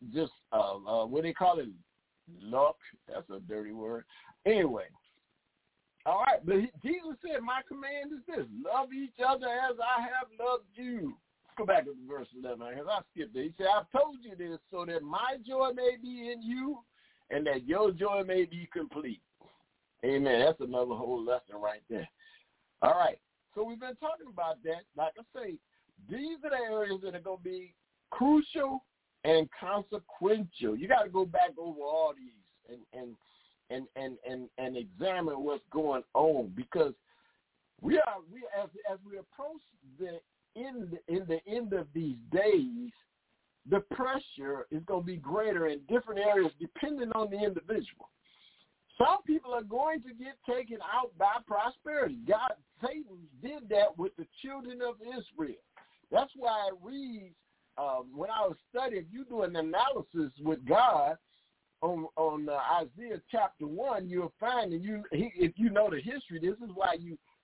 what they call it, luck. That's a dirty word. Anyway, all right. But Jesus said, "My command is this: love each other as I have loved you." Let's go back to verse 11 because I skipped it. He said, "I've told you this so that my joy may be in you, and that your joy may be complete." Amen. That's another whole lesson right there. All right. So we've been talking about that. Like I say, these are the areas that are going to be crucial and consequential. You got to go back over all these and examine what's going on, because we as we approach the end of these days, the pressure is going to be greater in different areas depending on the individual. Some people are going to get taken out by prosperity. Satan did that with the children of Israel. That's why it reads, when I was studying, if you do an analysis with God on Isaiah chapter 1, you'll find, and if you know the history, this is why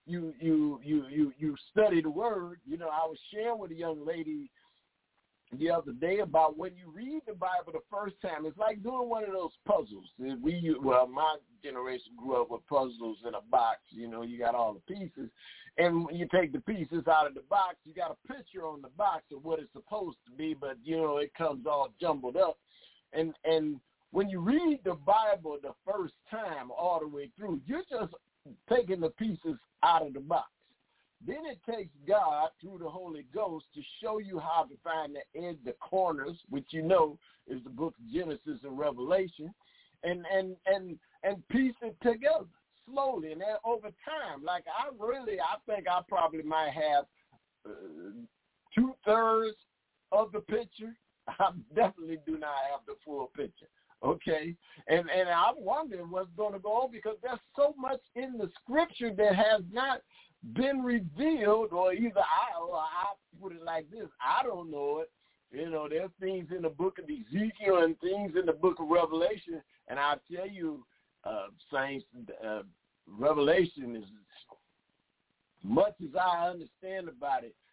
you study the word. You know, I was sharing with a young lady the other day about when you read the Bible the first time, it's like doing one of those puzzles. My generation grew up with puzzles in a box. You know, you got all the pieces, and when you take the pieces out of the box, you got a picture on the box of what it's supposed to be, but you know it comes all jumbled up. And when you read the Bible the first time all the way through, you're just taking the pieces out of the box. Then it takes God through the Holy Ghost to show you how to find the corners, which you know is the book of Genesis and Revelation, and piece it together slowly. And then over time, like I think I probably might have 2/3 of the picture. I definitely do not have the full picture. Okay, and I'm wondering what's going to go on, because there's so much in the scripture that has not been revealed, or either I put it like this, I don't know it. You know, there's things in the book of Ezekiel and things in the book of Revelation, and I'll tell you, saints, Revelation is, much as I understand about it,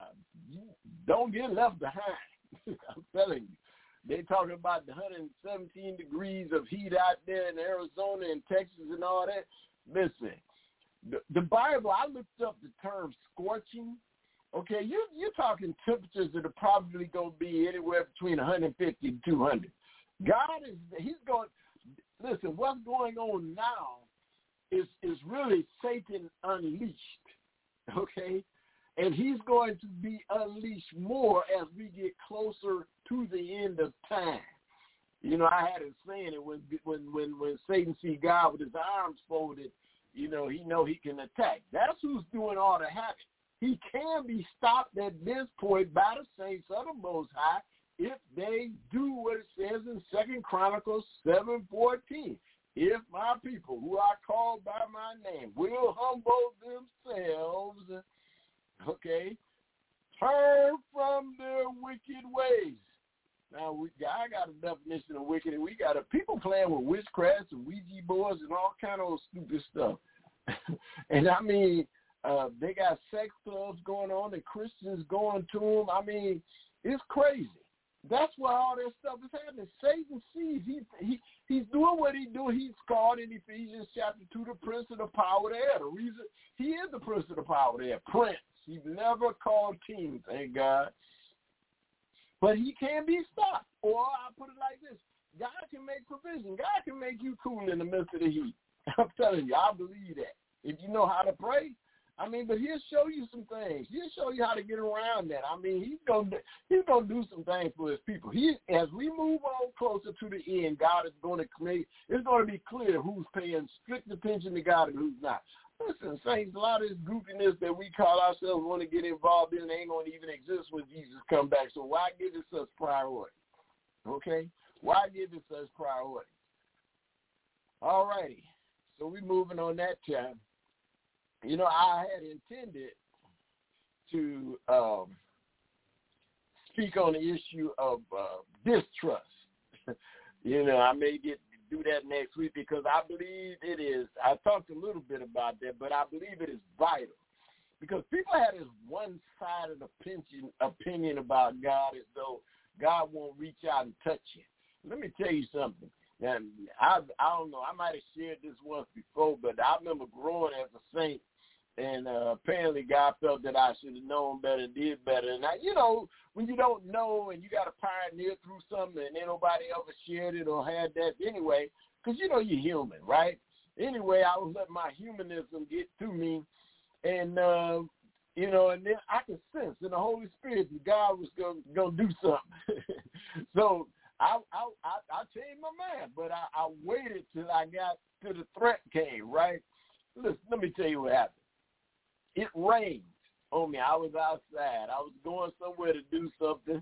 don't get left behind. I'm telling you. They talking about the 117 degrees of heat out there in Arizona and Texas and all that. Listen, the Bible, I looked up the term scorching. Okay, you're talking temperatures that are probably going to be anywhere between 150 and 200. He's going, listen, what's going on now is really Satan unleashed, okay? And he's going to be unleashed more as we get closer to the end of time. You know, I had it saying it when Satan see God with his arms folded, you know he can attack. That's who's doing all the havoc. He can be stopped at this point by the saints of the Most High if they do what it says in 2 Chronicles 7:14. If my people who are called by my name will humble themselves, okay, turn from their wicked ways. Now, I got a definition of wicked, and we got people playing with witchcraft and Ouija boards and all kind of stupid stuff. And, I mean, they got sex clubs going on and Christians going to them. I mean, it's crazy. That's why all that stuff is happening. Satan sees. He's doing what he do. He's called in Ephesians chapter 2 the prince of the power of the air. The reason he is the prince of the power of the air, prince. He's never called king, thank God. But he can be stopped. Or I'll put it like this. God can make provision. God can make you cool in the midst of the heat. I'm telling you, I believe that. If you know how to pray, I mean, but he'll show you some things. He'll show you how to get around that. I mean, he's gonna do some things for his people. As we move on closer to the end, God is going to it's going to be clear who's paying strict attention to God and who's not. Listen, saints, a lot of this goofiness that we call ourselves want to get involved in ain't going to even exist when Jesus comes back. So why give it such priority? Okay? Why give it such priority? All righty. So we're moving on that time. You know, I had intended to speak on the issue of distrust. You know, I may do that next week because I believe it is. I talked a little bit about that, but I believe it is vital because people have this one-sided opinion about God as though God won't reach out and touch you. Let me tell you something. And I don't know. I might have shared this once before, but I remember growing as a saint, and apparently God felt that I should have known better and did better. And, you know, when you don't know and you got to pioneer through something and ain't nobody ever shared it or had that anyway, because, you know, you're human, right? Anyway, I was letting my humanism get to me, and, you know, and then I could sense in the Holy Spirit that God was going to do something. So I changed my mind, but I waited till I got to the threat came, right? Listen, let me tell you what happened. It rained on me. I was outside. I was going somewhere to do something,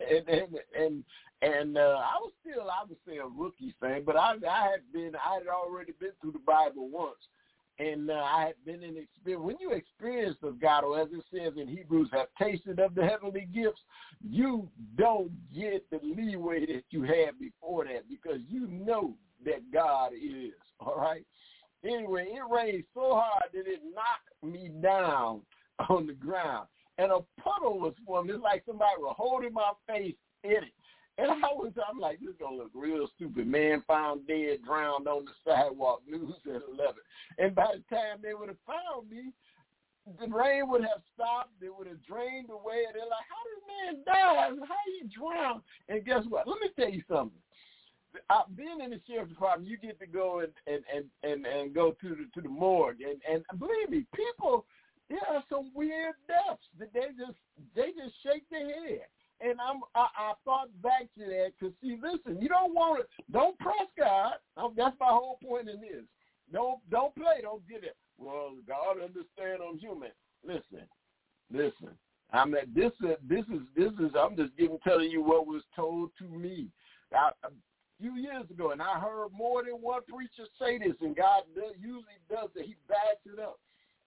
and I was still, I would say, a rookie fan, but I had already been through the Bible once, and I had been in experience. When you experience of God, or as it says in Hebrews, have tasted of the heavenly gifts, you don't get the leeway that you had before that because you know that God is, all right? Anyway, it rained so hard that it knocked me down on the ground. And a puddle was forming. It's like somebody was holding my face in it. And I'm like, this is going to look real stupid. Man found dead, drowned on the sidewalk, news at 11. And by the time they would have found me, the rain would have stopped. It would have drained away. And they're like, how did man die? How you drown? And guess what? Let me tell you something. Being in the sheriff's department, you get to go and go to the morgue, and believe me, people, there are some weird deaths that they just shake their head. And I thought back to that because see, listen, you don't press God. That's my whole point in this. Don't play, don't get it. Well, God understand I'm human. Listen. I'm just telling you what was told to me. A few years ago, and I heard more than one preacher say this, and God usually does it. He backs it up.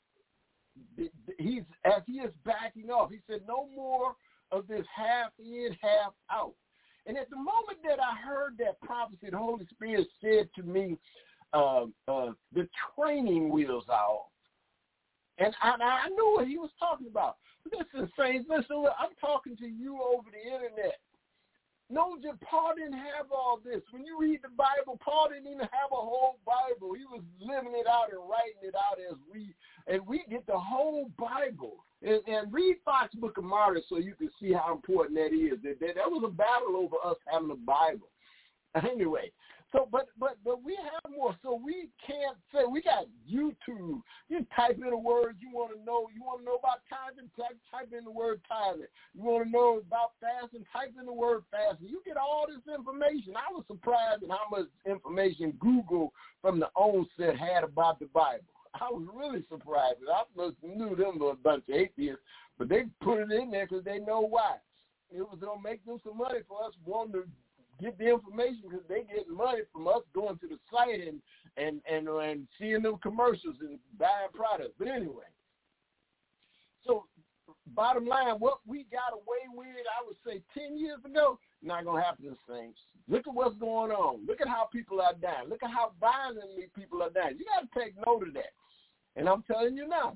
As he is backing off, he said, no more of this half in, half out. And at the moment that I heard that prophecy, the Holy Spirit said to me, the training wheels are off. And I knew what he was talking about. Listen, saints, I'm talking to you over the internet. No, Paul didn't have all this. When you read the Bible, Paul didn't even have a whole Bible. He was living it out and writing it out and we get the whole Bible. And read Fox's Book of Martyrs so you can see how important that is. That was a battle over us having a Bible. Anyway, so but we have more. So we can't say we got YouTube. You type in a word you want to know about tithing, type in the word tithing. You want to know about fasting, type in the word fasting. You get all this information. I was surprised at how much information Google from the onset had about the Bible. I was really surprised. I knew them were a bunch of atheists, but they put it in there because they know why. It was going to make them some money for us wanting to get the information because they get money from us going to the site and seeing them commercials and buying products. But anyway, so bottom line, what we got away with, I would say 10 years ago, not going to happen the same. Look at what's going on. Look at how people are dying. Look at how violently people are dying. You got to take note of that. And I'm telling you now,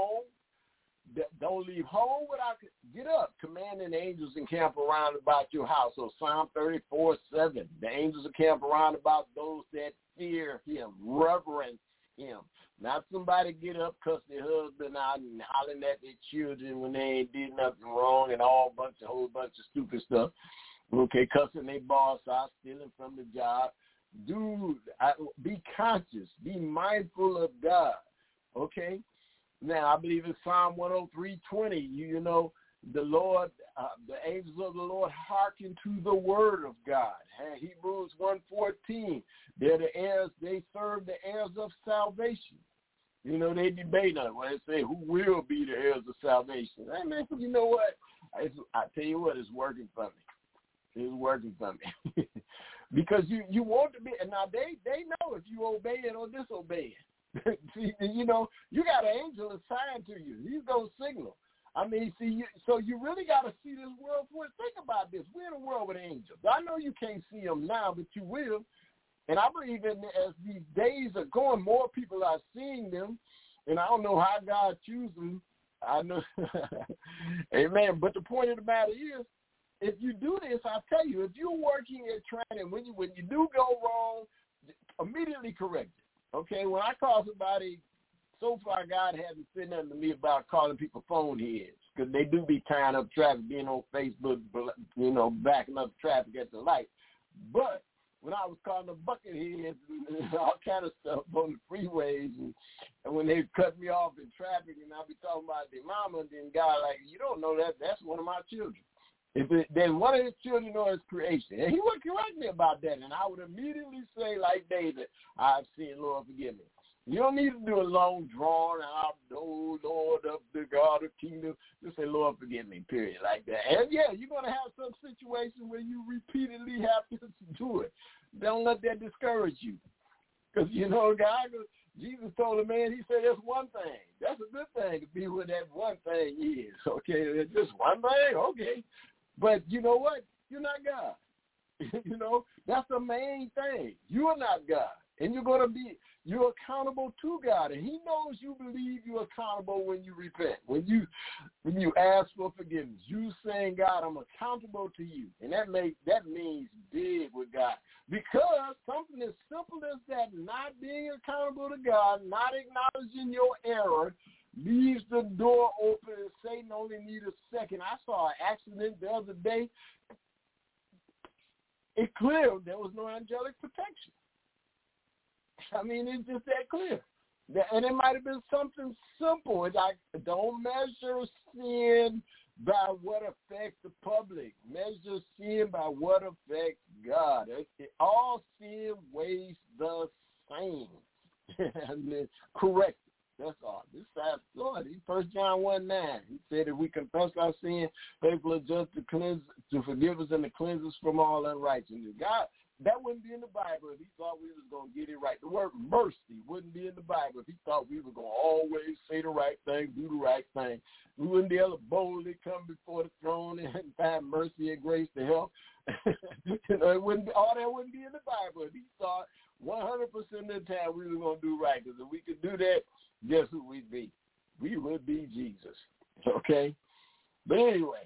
don't leave home without get up. Commanding the angels encamp around about your house. So Psalm 34:7. The angels encamp around about those that fear him, reverence him. Not somebody get up, cuss their husband out and hollering at their children when they ain't did nothing wrong and whole bunch of stupid stuff. Okay, cussing their boss out, stealing from the job. Dude, be conscious. Be mindful of God. Okay? Now, I believe it's Psalm 103:20. You know, the Lord, the angels of the Lord hearken to the word of God. Hebrews 1:14. They're the heirs. They serve the heirs of salvation. You know, they debate on it when they say who will be the heirs of salvation. Hey, man, you know what? I tell you what, it's working for me. It's working for me. Because you want to be, and now they know if you obey it or disobey it. See, you know, you got an angel assigned to you. He's going to signal. I mean, see, so you really got to see this world for it. Think about this. We're in a world with angels. I know you can't see them now, but you will. And I believe as these days are going, more people are seeing them. And I don't know how God chooses them. I know. Amen. But the point of the matter is, if you do this, I'll tell you, if you're working at training, when you do go wrong, immediately correct it. Okay? When I call somebody, so far God hasn't said nothing to me about calling people phone heads, because they do be tying up traffic, being on Facebook, you know, backing up traffic at the light. But when I was calling them bucket heads and all kind of stuff on the freeways, and when they cut me off in traffic, and I'll be talking about their mama, and then God like, you don't know that, that's one of my children. Then one of his children or his creation. And he would correct me about that, and I would immediately say, like David, I've sinned, Lord, forgive me. You don't need to do a long, drawn-out, oh, Lord of the God of kingdom. Just say, Lord, forgive me, period, like that. And, yeah, you're going to have some situation where you repeatedly have to do it. Don't let that discourage you. Because, you know, God, Jesus told a man, he said, there's one thing. That's a good thing to be what that one thing is, okay? It's just one thing, okay. But you know what? You're not God. You know, that's the main thing. You are not God. And you're accountable to God. And he knows you believe you're accountable when you repent. When you ask for forgiveness, you saying, God, I'm accountable to you. And that means big with God. Because something as simple as that, not being accountable to God, not acknowledging your error, leaves the door open, and Satan only needs a second. I saw an accident the other day. It clear there was no angelic protection. I mean, it's just that clear. And it might have been something simple. It's like, don't measure sin by what affects the public. Measure sin by what affects God. All sin weighs the same. Correct. That's all. This side, Lord, 1 John 1:9. He said, if we confess our sin, faithful and just to forgive us and to cleanse us from all unrighteousness. God, that wouldn't be in the Bible if he thought we was going to get it right. The word mercy wouldn't be in the Bible if he thought we were going to always say the right thing, do the right thing. We wouldn't be able to boldly come before the throne and find mercy and grace to help. You know, all that wouldn't be in the Bible if he thought 100% of the time we were going to do right. Because if we could do that, guess who we'd be? We would be Jesus. Okay? But anyway,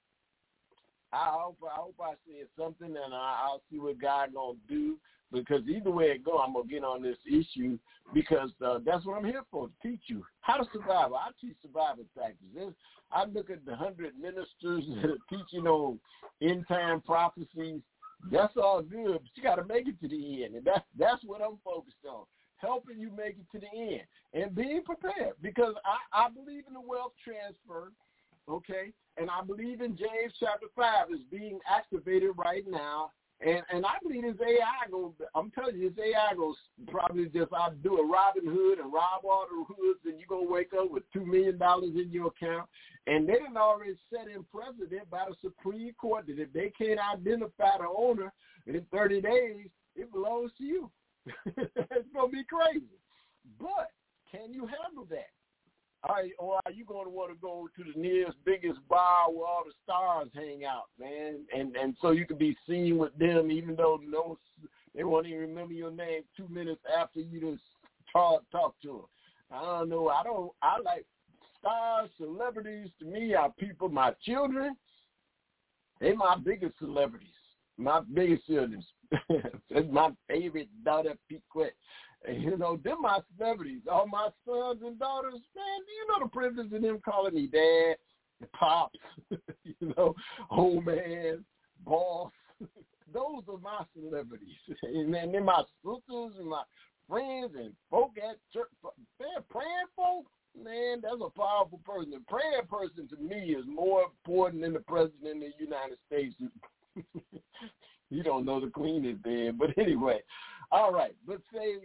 I hope I said something, and I'll see what God going to do, because either way it go, I'm going to get on this issue, because that's what I'm here for, to teach you how to survive. I teach survival tactics. I look at the 100 ministers that are teaching on end-time prophecies. That's all good, but you got to make it to the end, and that's what I'm focused on, helping you make it to the end and being prepared, because I believe in the wealth transfer. Okay, and I believe in James chapter 5 is being activated right now, and I believe this AI I'm telling you, this AI goes probably just do a Robin Hood and rob all the hoods, and you're going to wake up with $2 million in your account. And they done already set in precedent by the Supreme Court that if they can't identify the owner in 30 days, it belongs to you. It's going to be crazy. But can you handle that? Or are you going to want to go to the nearest, biggest bar where all the stars hang out, man, and so you can be seen with them, even though they won't even remember your name 2 minutes after you just talk to them. I don't know. I like stars, celebrities. To me, are people, my children. They're my biggest celebrities, my biggest children. That's my favorite daughter, Piquette. And, you know, they're my celebrities. All my sons and daughters, man, you know the privilege of them calling me dad, pops, you know, old man, boss. Those are my celebrities. And they're my sisters and my friends and folk at church. They're praying folk. Man, that's a powerful person. A praying person to me is more important than the president of the United States. You don't know the queen is dead, but anyway. All right, let's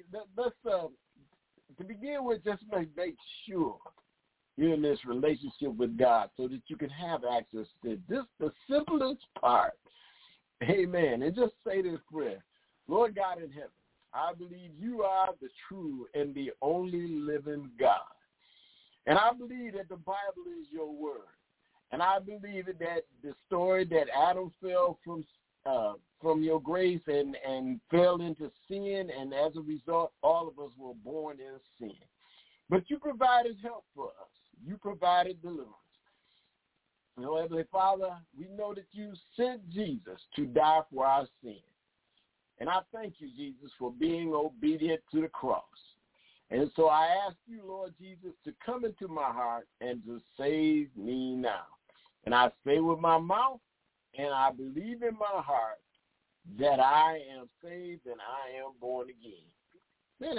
to begin with, just make sure you're in this relationship with God so that you can have access to this, the simplest part. Amen. And just say this prayer. Lord God in heaven, I believe you are the true and the only living God. And I believe that the Bible is your word. And I believe that the story that Adam fell from your grace and fell into sin, and as a result, all of us were born in sin. But you provided help for us. You provided deliverance. Heavenly Father, we know that you sent Jesus to die for our sins. And I thank you, Jesus, for being obedient to the cross. And so I ask you, Lord Jesus, to come into my heart and to save me now. And I say with my mouth, and I believe in my heart that I am saved and I am born again. Man,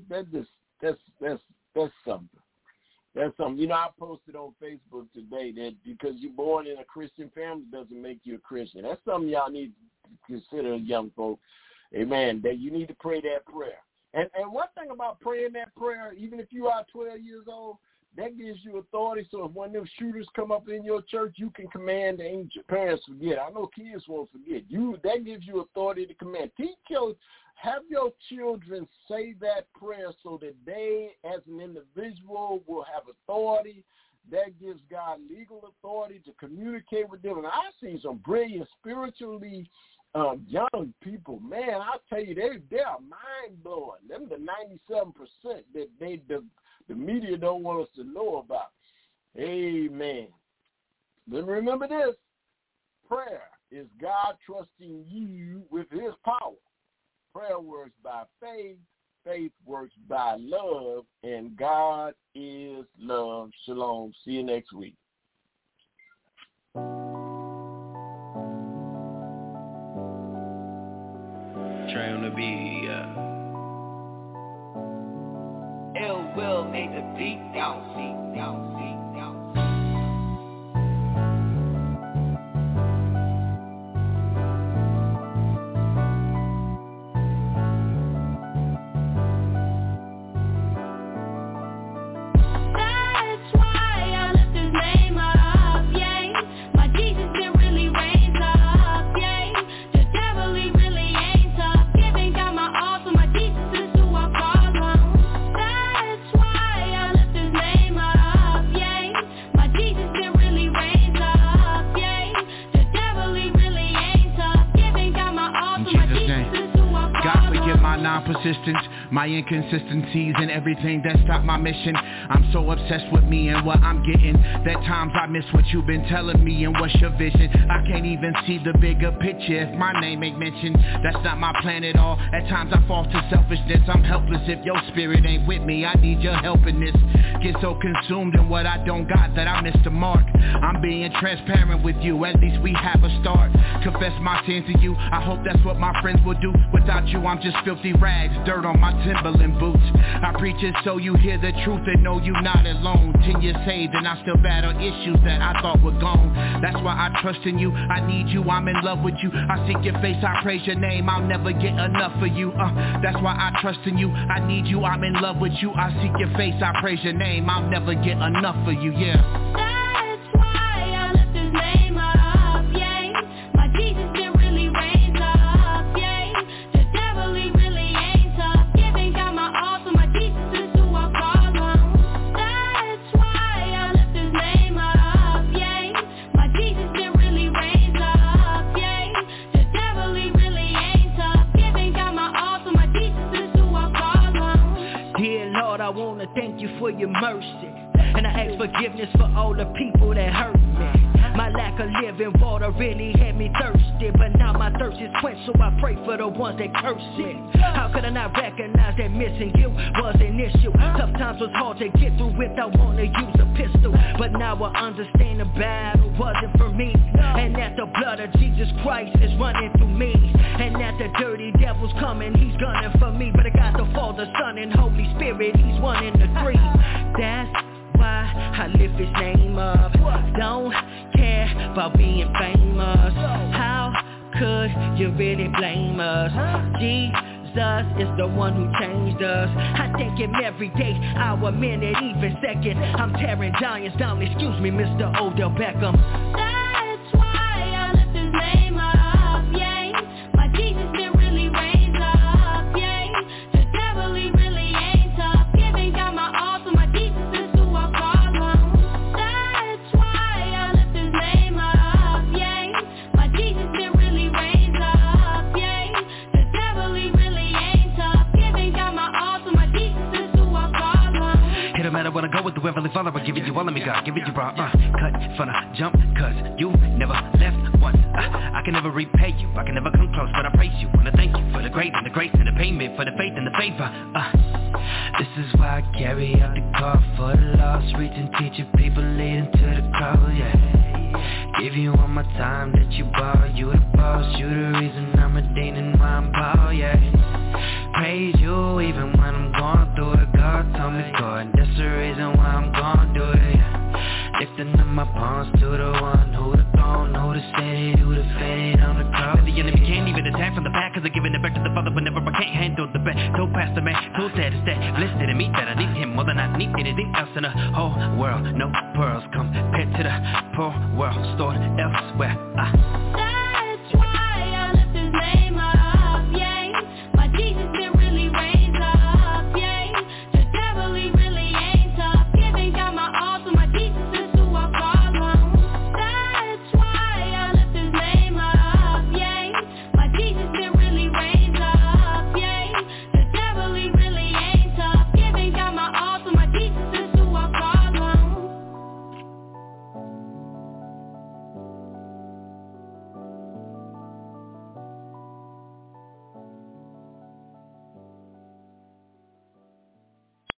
that's something. That's something. You know, I posted on Facebook today that because you're born in a Christian family doesn't make you a Christian. That's something y'all need to consider, young folk. Amen. That you need to pray that prayer. And one thing about praying that prayer, even if you are 12 years old, that gives you authority. So if one of them shooters come up in your church, you can command the angel. Parents forget. I know kids won't forget. That gives you authority to command. Have your children say that prayer so that they, as an individual, will have authority. That gives God legal authority to communicate with them. And I've seen some brilliant, spiritually young people. Man, I tell you, they are mind-blowing. Them the 97% that the media don't want us to know about. Amen. Then remember this. Prayer is God trusting you with his power. Prayer works by faith. Faith works by love. And God is love. Shalom. See you next week. Try on the beat, Ill Will made the beat down. persistence, my inconsistencies and everything that stopped my mission. I'm so obsessed with me and what I'm getting that times I miss what you've been telling me and what's your vision. I can't even see the bigger picture if my name ain't mentioned. That's not my plan at all. At times I fall to selfishness. I'm helpless if your spirit ain't with me. I need your help in this. Get so consumed in what I don't got that I miss the mark. I'm being transparent with you. At least we have a start. Confess my sins to you. I hope that's what my friends will do. Without you I'm just filthy rags, dirt on my Timberland boots. I preach it so you hear the truth and know you not alone. 10 years saved and I still battle issues that I thought were gone. That's why I trust in you. I need you, I'm in love with you. I seek your face, I praise your name. I'll never get enough of you. That's why I trust in you. I need you, I'm in love with you. I seek your face, I praise your name. I'll never get enough of you, yeah. I wanna thank you for your mercy, and I ask forgiveness for all the people that hurt me. My lack of living water really had me thirsty, but now my thirst is quenched, so I pray for the ones that curse me. How could I not recognize that missing you was an issue? Tough times was hard to get through without wanting to use a pistol, but now I understand the battle wasn't for me, and that the blood of Jesus Christ is running through me, and that the dirty devil's coming, he's gunning for me, but I got the Father, Son, and Holy Spirit, he's 1 in the 3. That's I lift his name up. Don't care about being famous. How could you really blame us? Jesus is the one who changed us. I thank him every day, hour, minute, even second. I'm tearing giants down, excuse me, Mr. Odell Beckham. That's why I lift his name up, yeah. My Jesus been really raised up, yeah. The devil, he really ain't tough. Giving God my all, so my Jesus is who I call him. That's why I lift his name up, yeah. My Jesus been really raised up, yeah. The devil, he really ain't tough. Giving God my all, so my Jesus is who I call him. It don't matter what I go with, the Heavenly Father, I give it you all of me, God, give it you raw, cut from the jump, cause you never left once, I can never repay you, I can never come close, but I praise you, wanna thank you for the grace and the payment, for the faith and the favor, this is why I carry out the call for the lost, reaching, teaching people, leading to the cross, yeah, give you all my time that you borrow, you the boss, you the reason I'm redeeming why I'm ball, yeah, praise you even when I'm going through it, God told me go, and that's the reason why I'm gonna do it, yeah. Lifting up my palms to the one who the throne, who the seated, who the faded on the cross. The enemy can't even attack from the back, cause they're giving it back to the Father whenever I can't handle the back. Told Pastor Man, told Dad is that blessed to me that I need him more than I need anything else in the whole world. No pearls compared to the poor world stored elsewhere.